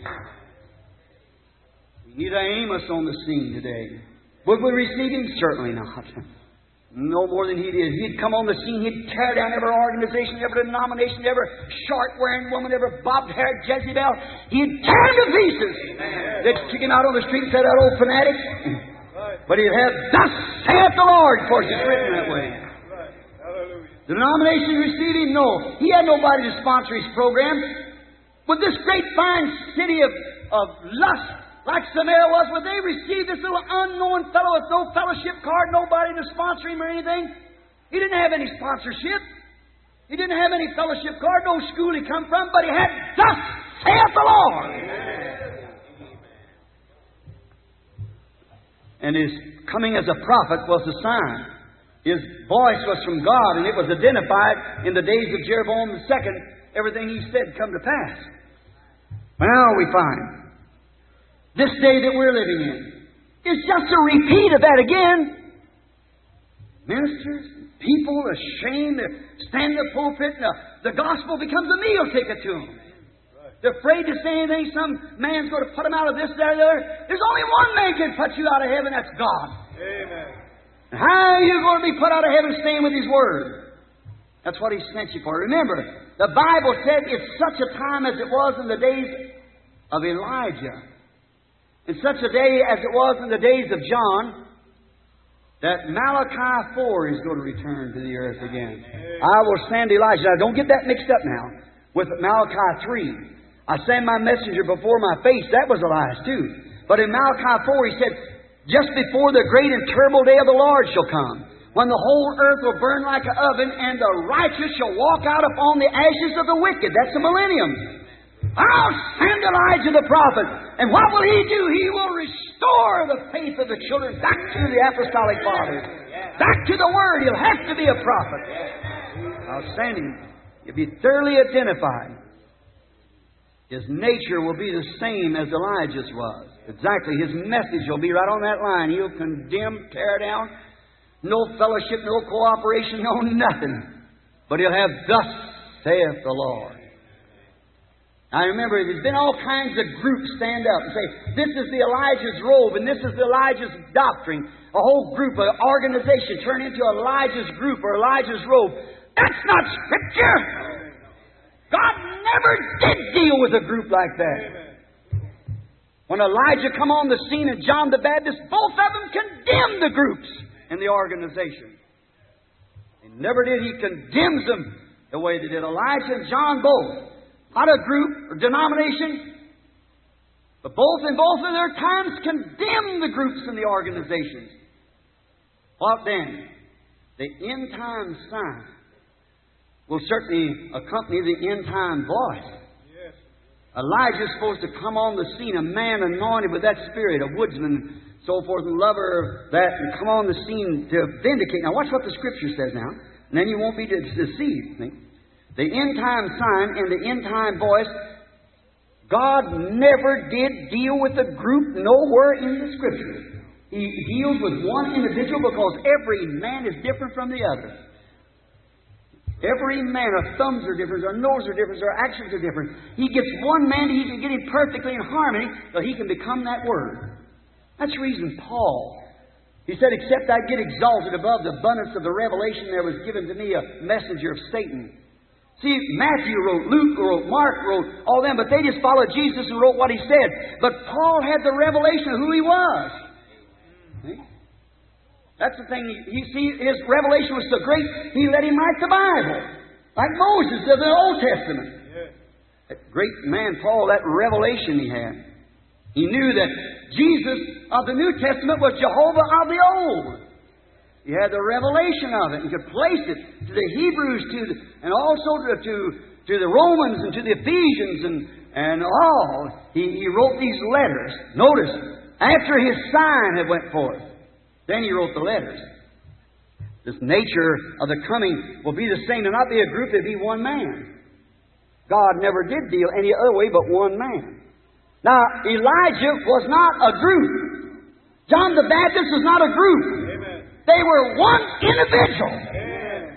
Speaker 1: We need an Amos on the scene today. Would we receive him? Certainly not. No more than he did. He'd come on the scene, he'd tear down every organization, every denomination, every short-wearing woman, every bobbed-haired Jezebel. He'd tear them to pieces. Amen. They'd kick him out on the street and say, that old fanatic. Right. But he'd have, thus saith the Lord. Of course, it's written that way. The denomination received him? No. He had nobody to sponsor his program. With this great fine city of, of lust, like Samaria was, would they receive this little unknown fellow with no fellowship card, nobody to sponsor him or anything? He didn't have any sponsorship. He didn't have any fellowship card, no school he come from, but he had, thus saith the Lord. And his coming as a prophet was a sign. His voice was from God, and it was identified in the days of Jeroboam the second. Everything he said come to pass. Well, we find this day that we're living in is just a repeat of that again. Ministers, people ashamed to stand in the pulpit, and the, the gospel becomes a meal ticket to them. They're afraid to say anything. Some man's going to put them out of this, that, or the other. There's only one man can put you out of heaven. That's God. Amen. How are you going to be put out of heaven staying with His Word? That's what He sent you for. Remember, the Bible said it's such a time as it was in the days of Elijah, in such a day as it was in the days of John, that Malachi four is going to return to the earth again. I will send Elijah. Now, don't get that mixed up now with Malachi three. I send my messenger before my face. That was Elias too. But in Malachi four, he said, just before the great and terrible day of the Lord shall come, when the whole earth will burn like an oven, and the righteous shall walk out upon the ashes of the wicked. That's the millennium. I'll send Elijah the prophet. And what will he do? He will restore the faith of the children back to the apostolic fathers. Back to the Word. He'll have to be a prophet. I'll send him. He'll be thoroughly identified. His nature will be the same as Elijah's was. Exactly. His message will be right on that line. He'll condemn, tear down. No fellowship, no cooperation, no nothing. But he'll have, thus saith the Lord. I remember there's been all kinds of groups stand up and say, this is the Elijah's robe and this is the Elijah's doctrine. A whole group, an organization turn into Elijah's group or Elijah's robe. That's not Scripture. God never did deal with a group like that. When Elijah come on the scene and John the Baptist, both of them condemned the groups in the organization. And never did he condemns them the way they did. Elijah and John both. Not a group or denomination, but both in both of their times condemned the groups and the organizations. What then? The end time sign will certainly accompany the end time voice. Elijah's supposed to come on the scene, a man anointed with that spirit, a woodsman, so forth, and lover of that, and come on the scene to vindicate. Now watch what the Scripture says now, and then you won't be de- deceived. See? The end-time sign and the end-time voice, God never did deal with a group nowhere in the Scripture. He deals with one individual because every man is different from the other. Every man, our thumbs are different, our noses are different, our actions are different. He gets one man, he can get him perfectly in harmony, so he can become that Word. That's the reason Paul, he said, except I get exalted above the abundance of the revelation, there was given to me a messenger of Satan. See, Matthew wrote, Luke wrote, Mark wrote, all them, but they just followed Jesus and wrote what he said. But Paul had the revelation of who he was. See? That's the thing. You see, his revelation was so great, he let him write the Bible. Like Moses of the Old Testament. That great man, Paul, that revelation he had. He knew that Jesus of the New Testament was Jehovah of the Old. He had the revelation of it and could place it to the Hebrews to the, and also to, to, to the Romans and to the Ephesians and, and all. He, he wrote these letters. Notice, after his sign had went forth, then he wrote the letters. This nature of the coming will be the same. It'll not be a group, it'll be one man. God never did deal any other way but one man. Now, Elijah was not a group. John the Baptist was not a group. Amen. They were one individual. Amen.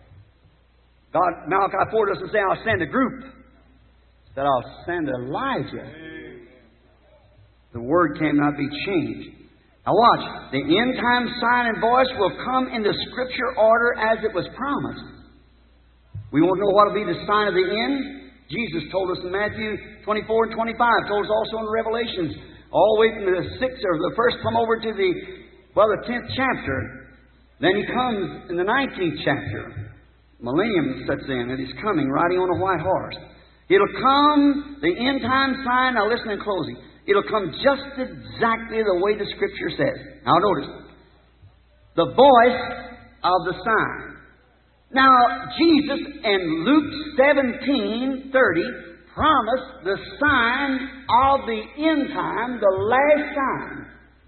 Speaker 1: God, Malachi four doesn't say, I'll send a group. He said, I'll send Elijah. Amen. The word cannot be changed. Now watch. The end-time sign and voice will come in the Scripture order as it was promised. We won't know what will be the sign of the end. Jesus told us in Matthew twenty-four and twenty-five, told us also in Revelations, all the way from the sixth, or the first come over to the, well, the tenth chapter. Then He comes in the nineteenth chapter. Millennium sets in, and He's coming, riding on a white horse. It'll come, the end-time sign, now listen in closing, it'll come just exactly the way the Scripture says. Now notice, the voice of the sign. Now, Jesus in Luke seventeen thirty promised the sign of the end time, the last sign,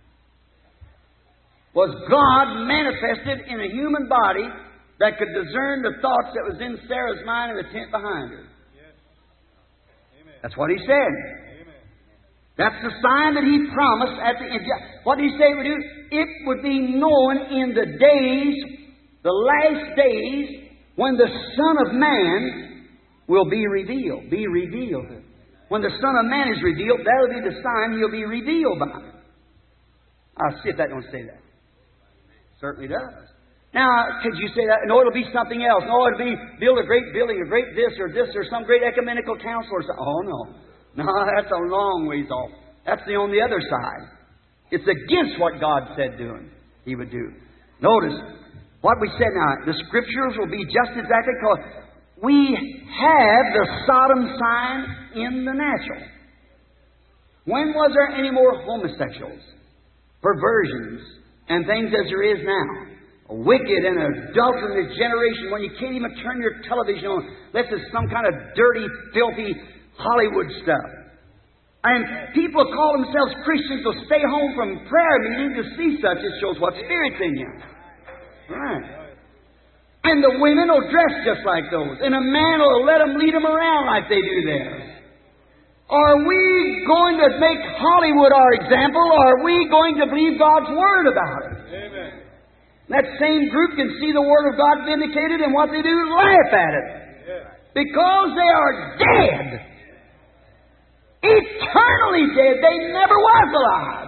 Speaker 1: was God manifested in a human body that could discern the thoughts that was in Sarah's mind in the tent behind her. Yes. Amen. That's what He said. Amen. That's the sign that He promised at the end. What did He say it would do? It would be known in the days, the last days, when the Son of Man will be revealed. Be revealed. When the Son of Man is revealed, that'll be the sign He'll be revealed by. I'll see if that don't say that. Certainly does. Now, could you say that? No, it'll be something else. No, it'll be build a great building, a great this or this or some great ecumenical council or something. Oh, no. No, that's a long ways off. That's the on the other side. It's against what God said doing He would do. Notice what we said now. The Scriptures will be just exactly because we have the Sodom sign in the natural. When was there any more homosexuals, perversions, and things as there is now? A wicked and adulterous generation when you can't even turn your television on unless it's some kind of dirty, filthy Hollywood stuff. And people call themselves Christians will stay home from prayer meeting to see such. It shows what spirit's in you. Right. And the women will dress just like those. And a man will let them lead them around like they do there. Are we going to make Hollywood our example, or are we going to believe God's Word about it? Amen. That same group can see the Word of God vindicated, and what they do, laugh at it. Yeah. Because they are dead. Eternally dead. They never was alive.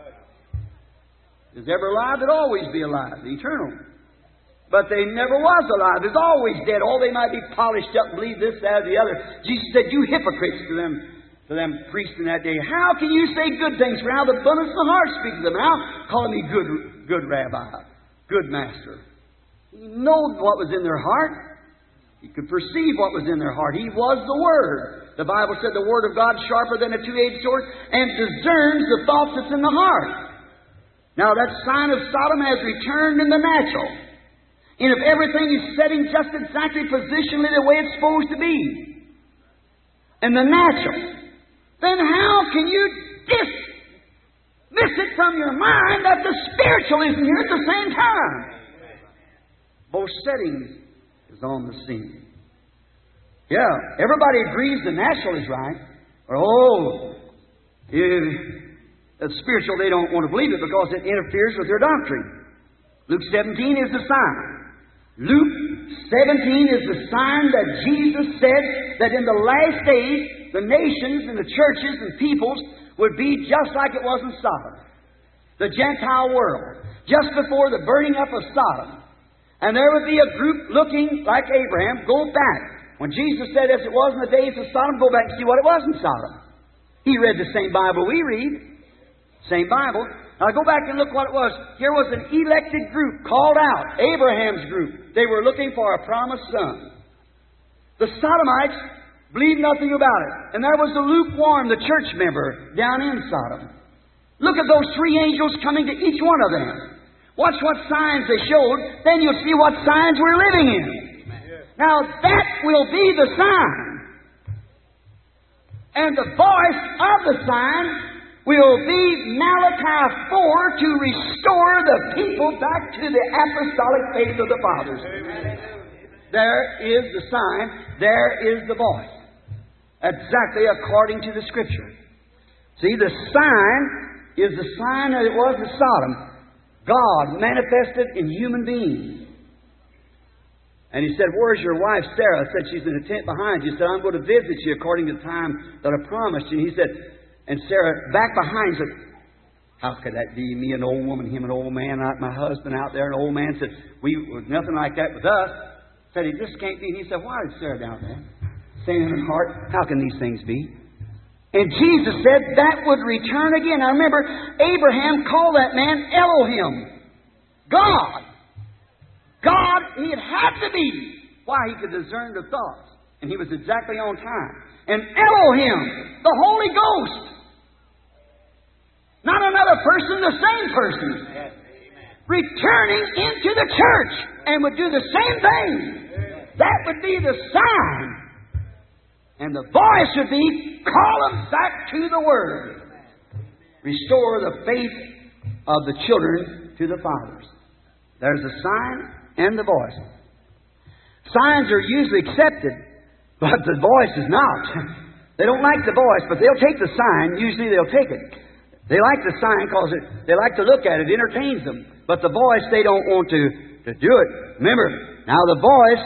Speaker 1: Is ever alive? They'll always be alive. Eternal. But they never was alive. There's always dead. Oh, they might be polished up, believe this, that, or the other. Jesus said, you hypocrites to them, to them priests in that day. How can you say good things? For how the abundance of the heart speaks of them. How? Calling me good, good rabbi, good master. He knew what was in their heart. He could perceive what was in their heart. He was the Word. The Bible said the Word of God is sharper than a two-edged sword and discerns the thoughts that's in the heart. Now that sign of Sodom has returned in the natural. And if everything is setting just exactly positionally the way it's supposed to be, in the natural, then how can you dis miss it from your mind that the spiritual isn't here at the same time. Both settings is on the scene. Yeah, everybody agrees the natural is right. Or, oh, if the spiritual, they don't want to believe it because it interferes with their doctrine. Luke seventeen is the sign. Luke seventeen is the sign that Jesus said that in the last days, the nations and the churches and peoples would be just like it was in Sodom, the Gentile world, just before the burning up of Sodom. And there would be a group looking like Abraham, go back. When Jesus said, as it was in the days of Sodom, go back and see what it was in Sodom. He read the same Bible we read. Same Bible. Now go back and look what it was. Here was an elected group called out, Abraham's group. They were looking for a promised son. The Sodomites believed nothing about it. And there was the lukewarm, the church member, down in Sodom. Look at those three angels coming to each one of them. Watch what signs they showed. Then you'll see what signs we're living in. Now that will be the sign. And the voice of the sign will be Malachi four to restore the people back to the apostolic faith of the fathers. There is the sign. There is the voice. Exactly according to the Scripture. See, the sign is the sign that it was in Sodom. God manifested in human beings. And He said, where's your wife Sarah? I said, she's in a tent behind you. He said, I'm going to visit you according to the time that I promised you. And he said, and Sarah back behind said, how could that be? Me, an old woman, him, an old man, not my husband out there. An old man said, we was nothing like that with us. Said, it just can't be. And he said, why is Sarah down there? Saying in her heart, how can these things be? And Jesus said that would return again. Now remember, Abraham called that man Elohim, God. God, He had had to be. Why? He could discern the thoughts. And He was exactly on time. And Elohim, the Holy Ghost. Not another person, the same person. Yes. Returning into the church and would do the same thing. That would be the sign. And the voice would be, call them back to the Word. Restore the faith of the children to the fathers. There's the sign and the voice. Signs are usually accepted, but the voice is not. They don't like the voice, but they'll take the sign. Usually they'll take it. They like the sign because they like to look at it. It entertains them. But the voice, they don't want to, to do it. Remember, now the voice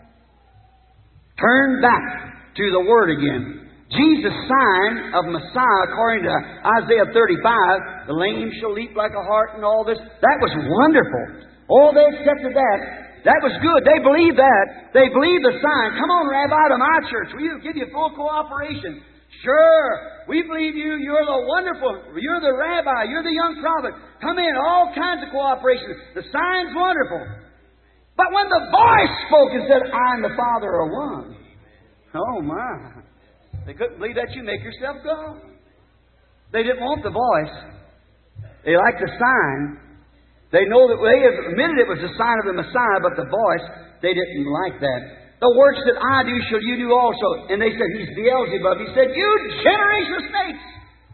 Speaker 1: turned back to the Word again. Jesus' sign of Messiah, according to Isaiah thirty-five, the lame shall leap like a hart and all this. That was wonderful. Oh, they accepted that. That was good. They believed that. They believed the sign. Come on, Rabbi, to my church. We'll give you full cooperation. Sure. We believe you. You're the wonderful. You're the rabbi. You're the young prophet. Come in. All kinds of cooperation. The sign's wonderful. But when the voice spoke and said, I and the Father are one. Oh, my. They couldn't believe that. You make yourself go. They didn't want the voice. They liked the sign. They know that they admitted it was a sign of the Messiah, but the voice, they didn't like that. The works that I do shall you do also. And they said, He's Beelzebub. He said, you generation of snakes.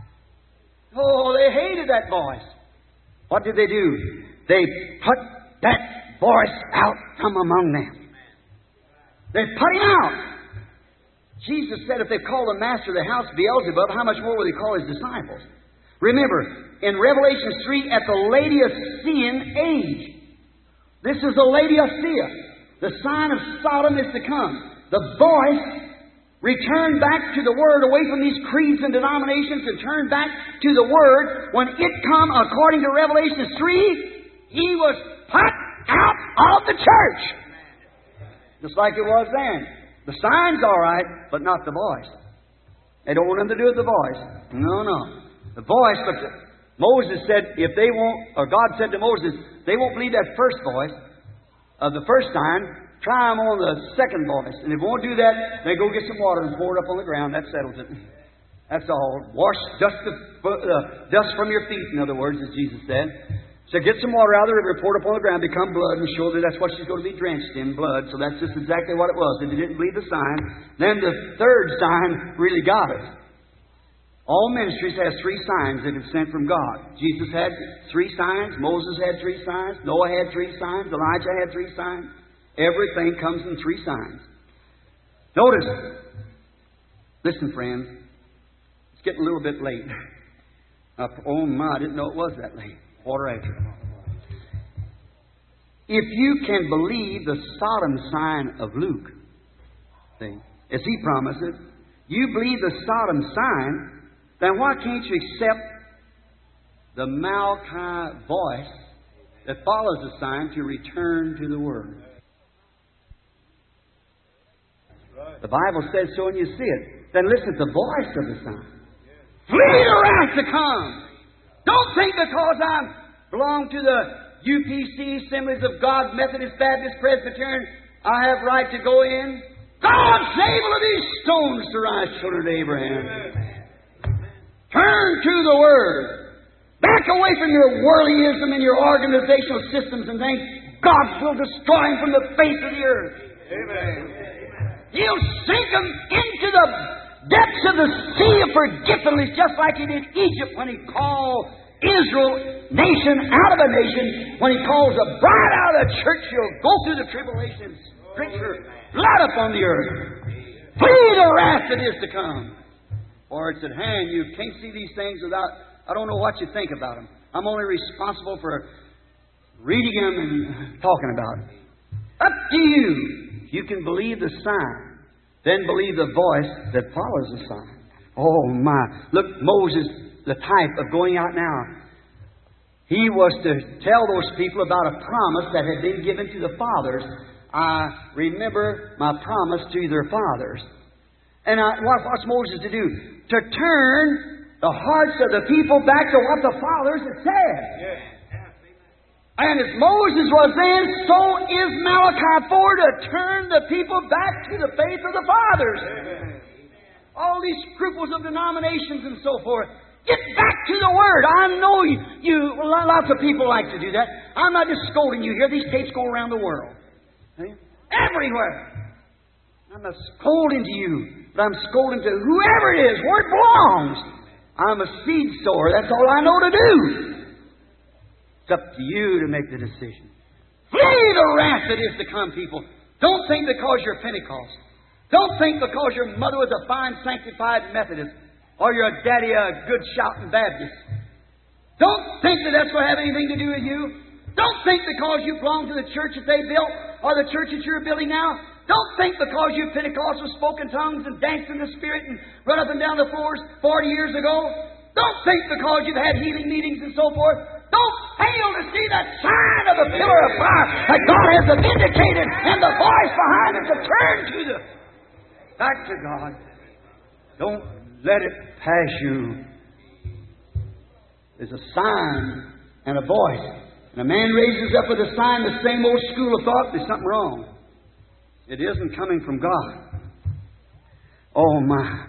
Speaker 1: Oh, they hated that voice. What did they do? They put that voice out from among them. They put him out. Jesus said if they called the master of the house Beelzebub, how much more will He call His disciples? Remember, in Revelation three, at the Laodicean age, this is the Laodicea. The sign of Sodom is to come. The voice returned back to the Word, away from these creeds and denominations, and turned back to the Word. When it come, according to Revelation three, He was put out of the church. Just like it was then. The sign's all right, but not the voice. They don't want them to do with the voice. No, no. The voice, but Moses said, if they won't, or God said to Moses, they won't believe that first voice of the first time, try them on the second voice. And if they won't do that, they go get some water and pour it up on the ground. That settles it. That's all. Wash dust, the, uh, dust from your feet, in other words, as Jesus said. So get some water out of the river, pour it up on the ground, become blood, and show that that's what she's going to be drenched in, blood. So that's just exactly what it was. And they didn't believe the sign. Then the third sign really got it. All ministries has three signs that are sent from God. Jesus had three signs. Moses had three signs. Noah had three signs. Elijah had three signs. Everything comes in three signs. Notice. Listen, friends. It's getting a little bit late. Uh, oh my, I didn't know it was that late. Quarter after. If you can believe the Sodom sign of Luke, see, as he promises, you believe the Sodom sign, then why can't you accept the Malachi voice that follows the sign to return to the Word? The Bible says so and you see it. Then listen to the voice of the sign. Flee the wrath to come. Don't think because I belong to the U P C, Assemblies of God, Methodist, Baptist, Presbyterian, I have right to go in. God's able of these stones to rise children of Abraham. Turn to the Word. Back away from your worldlyism and your organizational systems and things. God will destroy them from the face of the earth. Amen. He'll sink them into the depths of the sea of forgetfulness, just like He did Egypt when He called Israel, nation out of a nation. When He calls a bride out of the church, she'll go through the tribulation, scripture, blood upon the earth. Flee the wrath that is to come. Or it's at hand. You can't see these things without, I don't know what you think about them. I'm only responsible for reading them and talking about them. Up to you. You can believe the sign, then believe the voice that follows the sign. Oh my. Look, Moses, the type of going out now. He was to tell those people about a promise that had been given to the fathers. I remember my promise to their fathers. And I, what, what's Moses to do? To turn the hearts of the people back to what the fathers had said. Yeah. And as Moses was then, so is Malachi four to turn the people back to the faith of the fathers. Amen. All these scruples of denominations and so forth. Get back to the Word. I know you, you, lots of people like to do that. I'm not just scolding you here. These tapes go around the world. See? Everywhere. I'm not scolding to you, but I'm scolding to whoever it is, where it belongs. I'm a seed sower. That's all I know to do. It's up to you to make the decision. Flee the wrath that is to come, people. Don't think because you're Pentecost. Don't think because your mother was a fine, sanctified Methodist, or your daddy a good shouting Baptist. Don't think that that's going to have anything to do with you. Don't think because you belong to the church that they built, or the church that you're building now. Don't think because you Pentecostals spoke in tongues and danced in the Spirit and run up and down the floors forty years ago. Don't think because you've had healing meetings and so forth. Don't fail to see that sign of the pillar of fire that God has vindicated and the voice behind it to turn to the back to God. Don't let it pass you. There's a sign and a voice. And a man raises up with a sign, the same old school of thought, there's something wrong. It isn't coming from God. Oh my.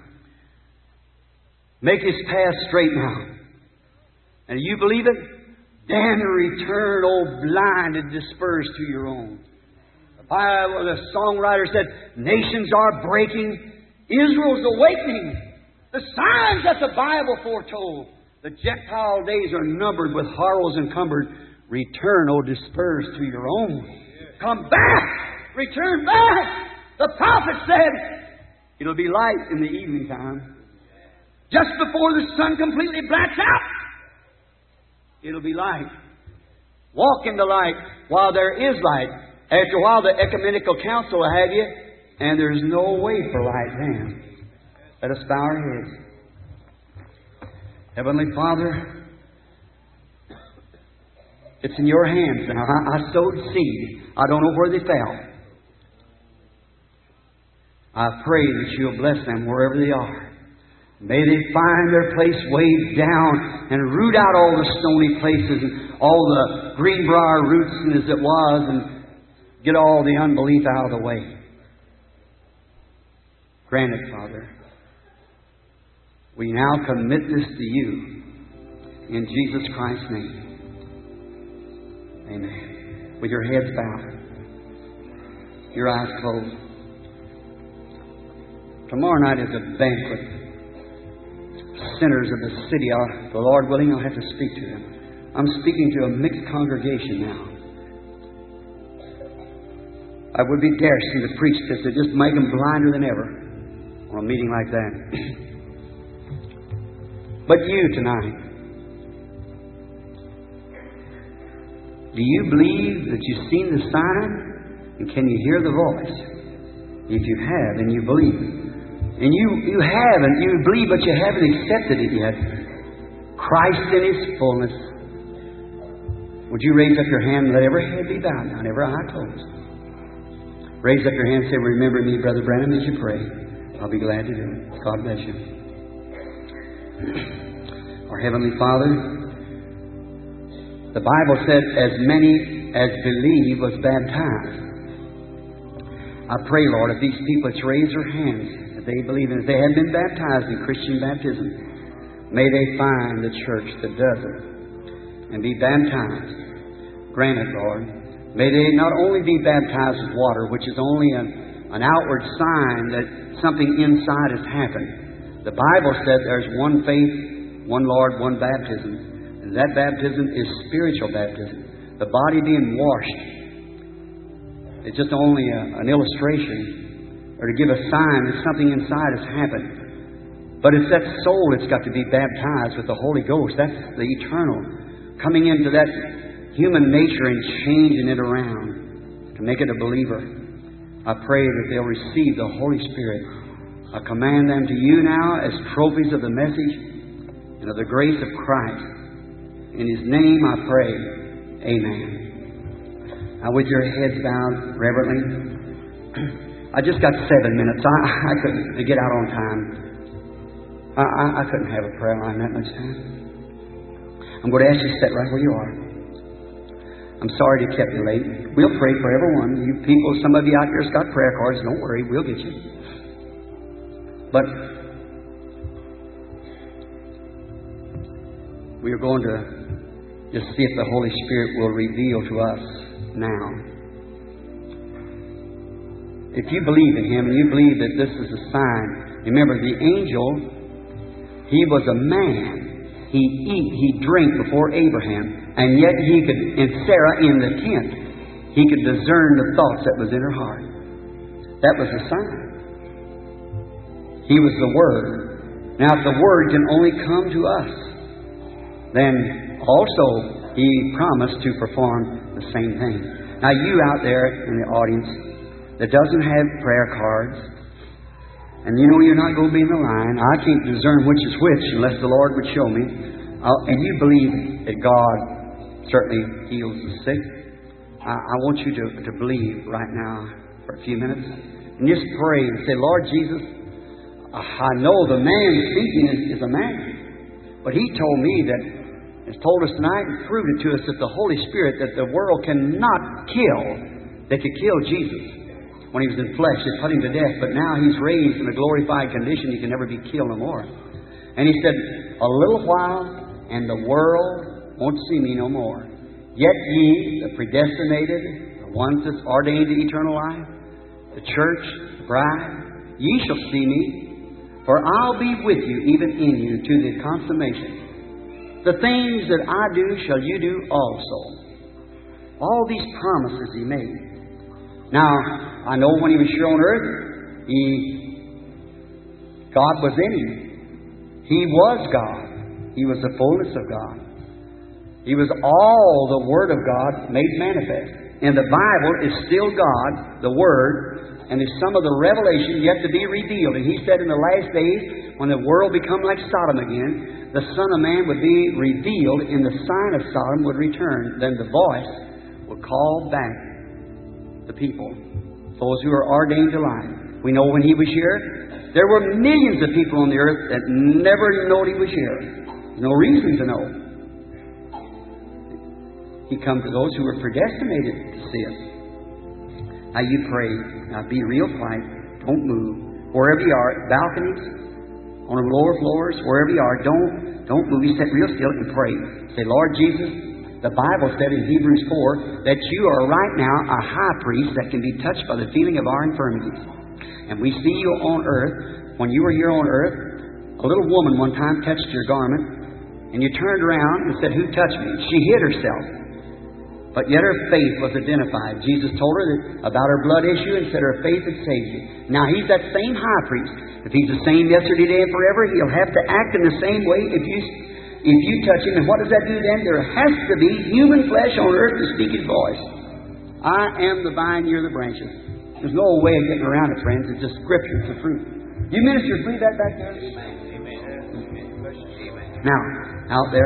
Speaker 1: Make His path straight now. And you believe it? Then return, O blind, and disperse to your own. The Bible, the songwriter said, nations are breaking, Israel's awakening. The signs that the Bible foretold. The Gentile days are numbered with horrors encumbered. Return, O disperse to your own. Come back! Return back! The prophet said, it'll be light in the evening time. Just before the sun completely blacks out, it'll be light. Walk in the light while there is light. After a while, the ecumenical council will have you, and there's no way for light then. Let us bow our heads. Heavenly Father, it's in your hands now. I, I sowed seed. I don't know where they fell. I pray that you'll bless them wherever they are. May they find their place way down and root out all the stony places and all the greenbrier roots as it was and get all the unbelief out of the way. Grant it, Father. We now commit this to you in Jesus Christ's name. Amen. With your heads bowed, your eyes closed. Tomorrow night is a banquet. sinners of the city. I'll, the Lord willing, I'll have to speak to them. I'm speaking to a mixed congregation now. I would be daring to preach this to just make them blinder than ever on a meeting like that. But you tonight, do you believe that you've seen the sign? And can you hear the voice? If you have and you believe. And you, you haven't, you believe, but you haven't accepted it yet. Christ in His fullness. Would you raise up your hand and let every head be bowed now and every eye closed? Raise up your hand and say, remember me, Brother Branham, as you pray. I'll be glad to do it. God bless you. Our Heavenly Father, the Bible said, as many as believe was baptized. I pray, Lord, if these people that raise their hands, if they believe and if they have been baptized in Christian baptism, may they find the church that does it and be baptized. Grant it, Lord. May they not only be baptized with water, which is only a, an outward sign that something inside has happened. The Bible said there's one faith, one Lord, one baptism. And that baptism is spiritual baptism. The body being washed. It's just only a, an illustration or to give a sign that something inside has happened. But it's that soul that's got to be baptized with the Holy Ghost. That's the eternal. Coming into that human nature and changing it around to make it a believer. I pray that they'll receive the Holy Spirit. I command them to you now as trophies of the message and of the grace of Christ. In His name I pray. Amen. Now with your heads bowed reverently. I just got seven minutes. I, I couldn't to get out on time. I, I, I couldn't have a prayer line that much time. I'm going to ask you to sit right where you are. I'm sorry to keep you late. We'll pray for everyone. You people, some of you out here's got prayer cards. Don't worry, we'll get you. But we are going to just see if the Holy Spirit will reveal to us now. If you believe in Him and you believe that this is a sign, remember the angel, he was a man. He eat, he drank before Abraham. And yet he could, and Sarah in the tent, he could discern the thoughts that was in her heart. That was a sign. He was the Word. Now if the Word can only come to us, then also He promised to perform the same thing. Now you out there in the audience that doesn't have prayer cards, and you know you're not going to be in the line, I can't discern which is which unless the Lord would show me, I'll, and you believe that God certainly heals the sick, I, I want you to, to believe right now for a few minutes and just pray and say, Lord Jesus, I know the man speaking is, is a man, but He told me that, has told us tonight and proved it to us that the Holy Spirit, that the world cannot kill, they could kill Jesus when He was in flesh. They put Him to death, but now He's raised in a glorified condition. He can never be killed no more. And He said, a little while and the world won't see me no more. Yet ye, the predestinated, the ones that's ordained to eternal life, the church, the bride, ye shall see me, for I'll be with you, even in you, to the consummation. The things that I do shall you do also. All these promises He made. Now, I know when He was here on earth, He, God was in Him. He was God. He was the fullness of God. He was all the Word of God made manifest. And the Bible is still God, the Word, and there's some of the revelation yet to be revealed. And He said in the last days, when the world become like Sodom again, the Son of Man would be revealed, and the sign of Sodom would return. Then the voice would call back the people, those who are ordained to life. We know when He was here, there were millions of people on the earth that never knowed He was here. No reason to know. He come to those who were predestinated to see it. Now you pray. Now be real quiet. Don't move. Wherever you are, balconies, on the lower floors, wherever you are, don't don't move. You sit real still and pray. Say, Lord Jesus, the Bible said in Hebrews four that you are right now a high priest that can be touched by the feeling of our infirmities. And we see you on earth. When you were here on earth, A little woman one time touched your garment, and you turned around and said, "Who touched me?" She hid herself. But yet her faith was identified. Jesus told her that about her blood issue and said her faith had saved you. Now He's that same high priest. If He's the same yesterday, today, and forever, He'll have to act in the same way if you if you touch Him. And what does that do then? There has to be human flesh on earth to speak His voice. I am the vine, you're the branches. There's no way of getting around it, friends. It's just Scripture. It's the fruit. You ministers, read that back there. Now, out there,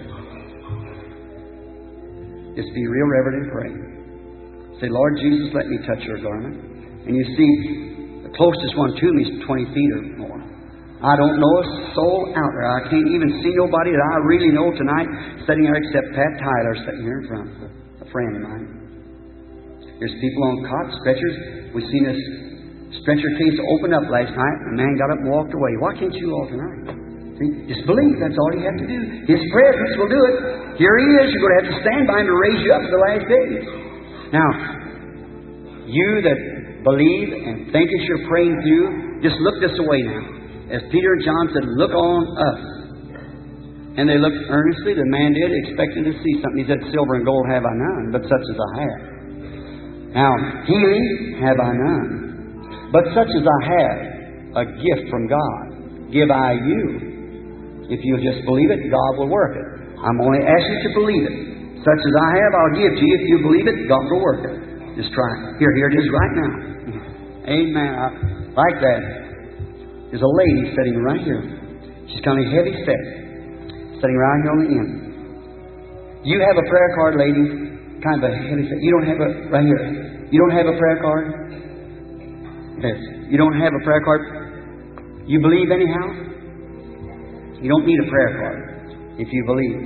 Speaker 1: just be real reverent and pray. Say, "Lord Jesus, let me touch your garment." And you see, the closest one to me is twenty feet or more. I don't know a soul out there. I can't even see nobody that I really know tonight sitting there except Pat Tyler sitting here in front, a friend of mine. There's people on cots, stretchers. We've seen this stretcher case open up last night. A man got up and walked away. Why can't you all tonight? See, just believe. That's all you have to do. His presence will do it. Here He is. You're going to have to stand by Him to raise you up for the last days. Now, you that believe and think that you're praying through, just look this way now. As Peter and John said, "Look on us." And they looked earnestly. The man did, expecting to see something. He said, "Silver and gold have I none, but such as I have. Now, healing have I none, but such as I have, a gift from God, give I you. If you'll just believe it, God will work it. I'm only asking you to believe it. Such as I have, I'll give to you. If you believe it, God will work it. Just try it. Here, here it is right now. Amen. I like that. There's a lady sitting right here. She's kind of heavy set, sitting right here on the end. You have a prayer card, lady. Kind of a heavy set. You don't have a right here. You don't have a prayer card. Yes. You don't have a prayer card. You believe anyhow. You don't need a prayer card if you believe.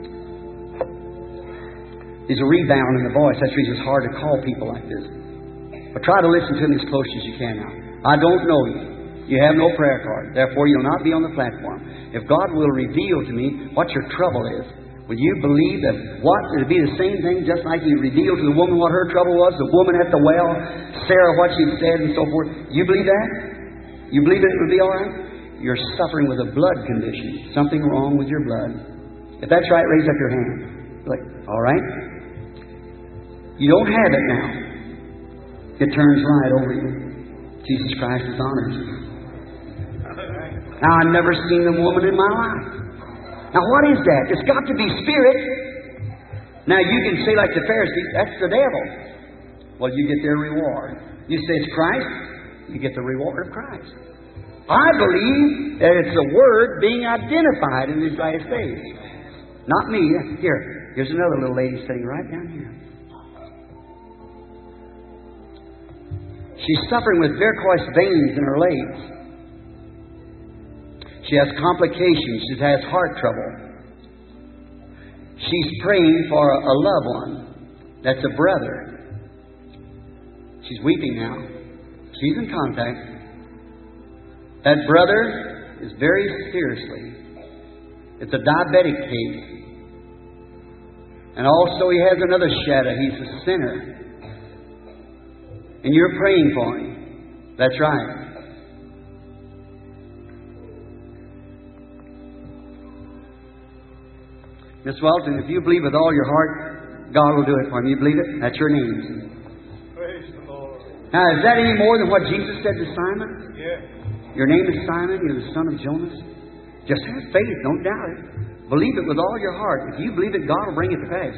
Speaker 1: There's a rebound in the voice. That's the reason it's hard to call people like this. But try to listen to me as close as you can now. I don't know you. You have no prayer card. Therefore, you'll not be on the platform. If God will reveal to me what your trouble is, will you believe that what it'll be the same thing, just like He revealed to the woman what her trouble was, the woman at the well, Sarah what she'd said, and so forth. You believe that? You believe that it would be all right? You're suffering with a blood condition. Something wrong with your blood. If that's right, raise up your hand. Like, all right? You don't have it now. It turns right over you. Jesus Christ is honored you. Now, I've never seen the woman in my life. Now, what is that? It's got to be spirit. Now, you can say like the Pharisees, that's the devil. Well, you get their reward. You say it's Christ, you get the reward of Christ. I believe that it's the Word being identified in these last days. Not me. Here, here's another little lady sitting right down here. She's suffering with varicose veins in her legs. She has complications. She has heart trouble. She's praying for a, a loved one. That's a brother. She's weeping now. She's in contact. That brother is very seriously. It's a diabetic case. And also he has another shadow. He's a sinner. And you're praying for him. That's right. Miss Welton, if you believe with all your heart, God will do it for him. You believe it? That's your name.
Speaker 2: Praise the Lord.
Speaker 1: Now, is that any more than what Jesus said to Simon?
Speaker 2: Yeah.
Speaker 1: Your name is Simon. You're the son of Jonas. Just have faith. Don't doubt it. Believe it with all your heart. If you believe it, God will bring it to pass.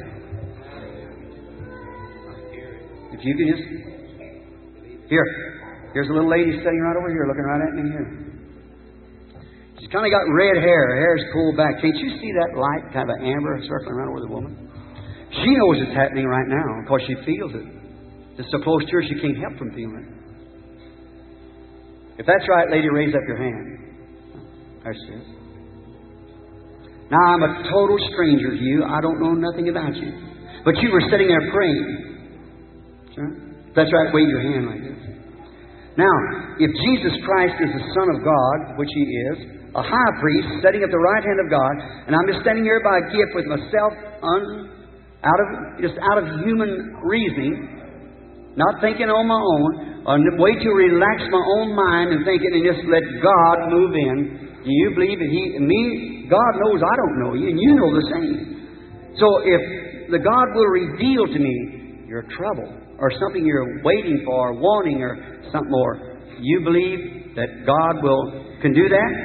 Speaker 1: If you can just... Here. Here's a little lady sitting right over here, looking right at me here. She's kind of got red hair. Her hair's pulled back. Can't you see that light, kind of an amber, circling around over the woman? She knows it's happening right now because she feels it. It's so close to her she can't help from feeling it. If that's right, lady, raise up your hand. There she is. Now, I'm a total stranger to you. I don't know nothing about you. But you were sitting there praying. Sure? If that's right, wave your hand like this. Now, if Jesus Christ is the Son of God, which He is, a high priest sitting at the right hand of God, and I'm just standing here by gift with myself un, out of just out of human reasoning, not thinking on my own, a way to relax my own mind and thinking and just let God move in. Do you believe that He, me, God knows I don't know you, and you know the same. So if the God will reveal to me your trouble, or something you're waiting for, or wanting, or something more, you believe that God will can do that?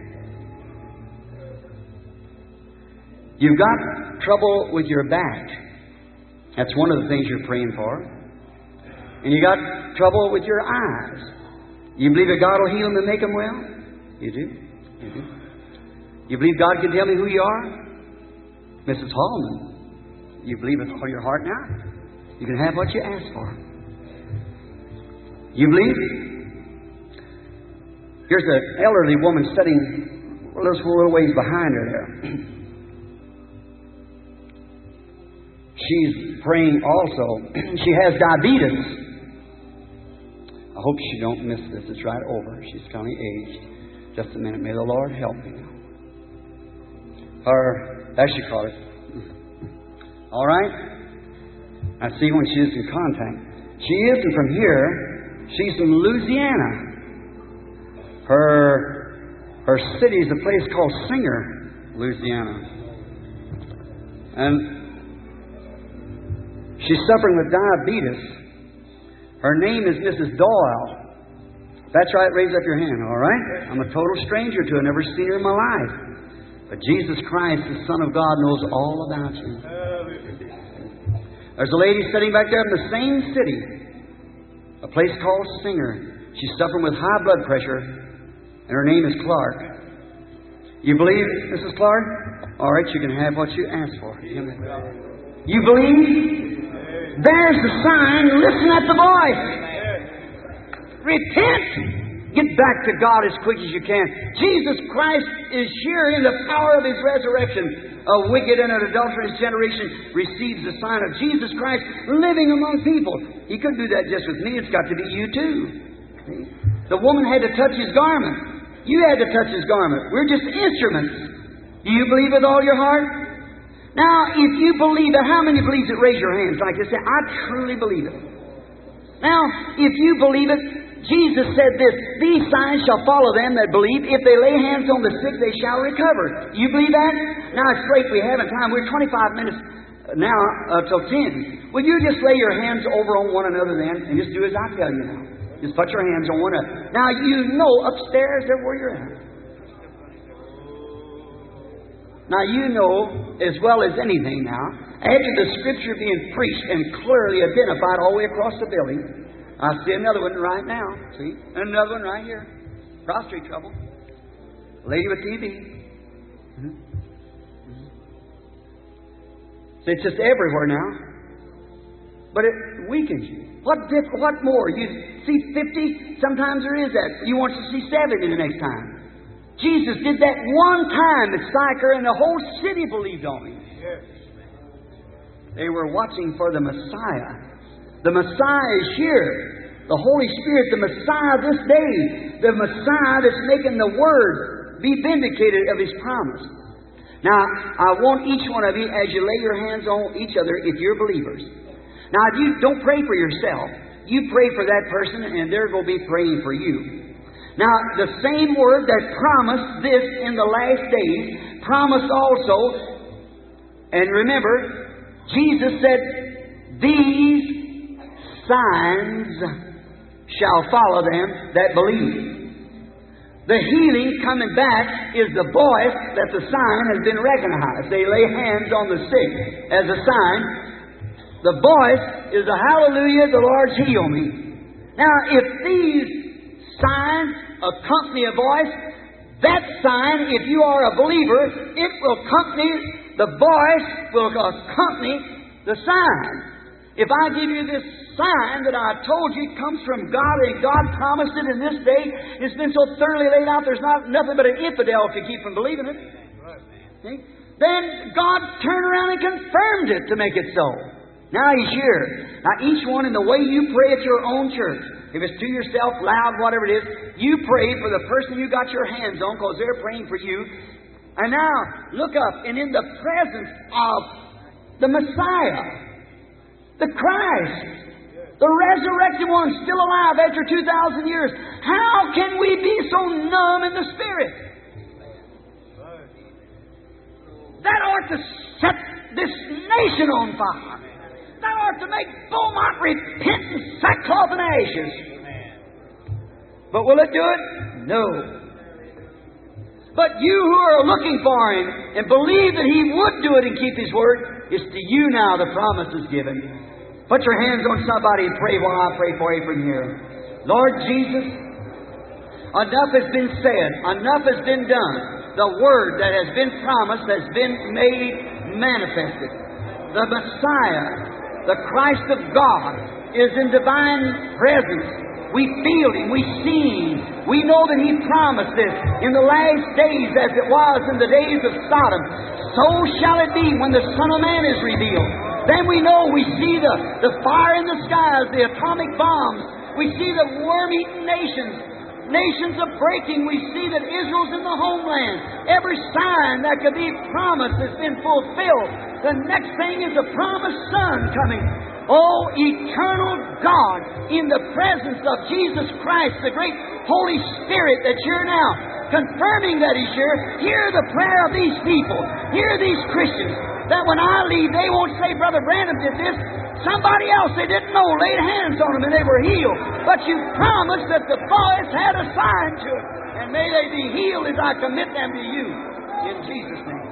Speaker 1: You've got trouble with your back. That's one of the things you're praying for. And you got trouble with your eyes. You believe that God will heal them and make them well? You do? You do? You believe God can tell me who you are? Missus Hallman, you believe with all your heart now? You can have what you ask for. You believe? Here's an elderly woman sitting a little, little ways behind her there. She's praying also. She has diabetes. I hope she don't miss this. It's right over. She's kind of aged. Just a minute. May the Lord help me now. Her, as she called it. All right? I see when she is in contact. She isn't from here. She's from Louisiana. Her, her city is a place called Singer, Louisiana. And she's suffering with diabetes. Her name is Missus Doyle. That's right, raise up your hand, all right? I'm a total stranger to her, never seen her in my life. But Jesus Christ, the Son of God, knows all about you. There's a lady sitting back there in the same city, a place called Singer. She's suffering with high blood pressure, and her name is Clark. You believe, Missus Clark? All right, you can have what you ask for. You believe? There's the sign. Listen at the voice. Repent. Get back to God as quick as you can. Jesus Christ is here in the power of His resurrection. A wicked and an adulterous generation receives the sign of Jesus Christ living among people. He couldn't do that just with me. It's got to be you too. See? The woman had to touch His garment. You had to touch His garment. We're just instruments. Do you believe with all your heart? Now, if you believe it, how many believes it? Raise your hands like this. Say, I truly believe it. Now, if you believe it, Jesus said this, these signs shall follow them that believe. If they lay hands on the sick, they shall recover. You believe that? Now, it's late. We haven't time. We're twenty-five minutes now uh, till ten. Will you just lay your hands over on one another then and just do as I tell you now? Just put your hands on one another. Now, you know upstairs there where you're at. Now, you know as well as anything now, after the Scripture being preached and clearly identified all the way across the building, I see another one right now. See? Another one right here. Prostate trouble. Lady with T B. Mm-hmm. Mm-hmm. So it's just everywhere now. But it weakens you. What diff- What more? You see fifty? Sometimes there is that. You want to see seventy the next time. Jesus did that one time at Sychar, and the whole city believed on Him. Yes. They were watching for the Messiah. The Messiah is here. The Holy Spirit, the Messiah this day. The Messiah that's making the Word be vindicated of His promise. Now, I want each one of you, as you lay your hands on each other, if you're believers. Now, if you don't pray for yourself. You pray for that person, and they're going to be praying for you. Now, the same Word that promised this in the last days promised also, and remember, Jesus said, these signs shall follow them that believe. The healing coming back is the voice that the sign has been recognized. They lay hands on the sick as a sign. The voice is a hallelujah, the Lord's heal me. Now, if these signs accompany a voice, that sign, if you are a believer, it will accompany, the voice will accompany the sign. If I give you this sign that I told you comes from God, and God promised it in this day, it's been so thoroughly laid out, there's not nothing but an infidel to keep from believing it. See? Then God turned around and confirmed it to make it so. Now He's here. Now each one in the way you pray at your own church, if it's to yourself, loud, whatever it is, you pray for the person you got your hands on because they're praying for you. And now, look up, and in the presence of the Messiah, the Christ, the resurrected one, still alive after two thousand years, how can we be so numb in the Spirit? to set this nation on fire. Thou art to make Beaumont repent in sackcloth and ashes. But will it do it? No. But you who are looking for Him and believe that He would do it and keep His word, it's to you now the promise is given. Put your hands on somebody and pray while I pray for you from here. Lord Jesus, enough has been said. Enough has been done. The word that has been promised has been made manifested. The Messiah, the Christ of God, is in divine presence. We feel Him. We see Him. We know that He promised this in the last days as it was in the days of Sodom. So shall it be when the Son of Man is revealed. Then we know we see the, the fire in the skies, the atomic bombs. We see the worm-eaten nations. Nations are breaking. We see that Israel's in the homeland. Every sign that could be promised has been fulfilled. The next thing is the promised Son coming. Oh, eternal God, in the presence of Jesus Christ, the great Holy Spirit that you're now confirming that He's here, hear the prayer of these people. Hear these Christians. That when I leave, they won't say, Brother Branham did this. Somebody else they didn't know laid hands on them and they were healed. But you promised that the voice had a sign to it. And may they be healed as I commit them to you. In Jesus' name.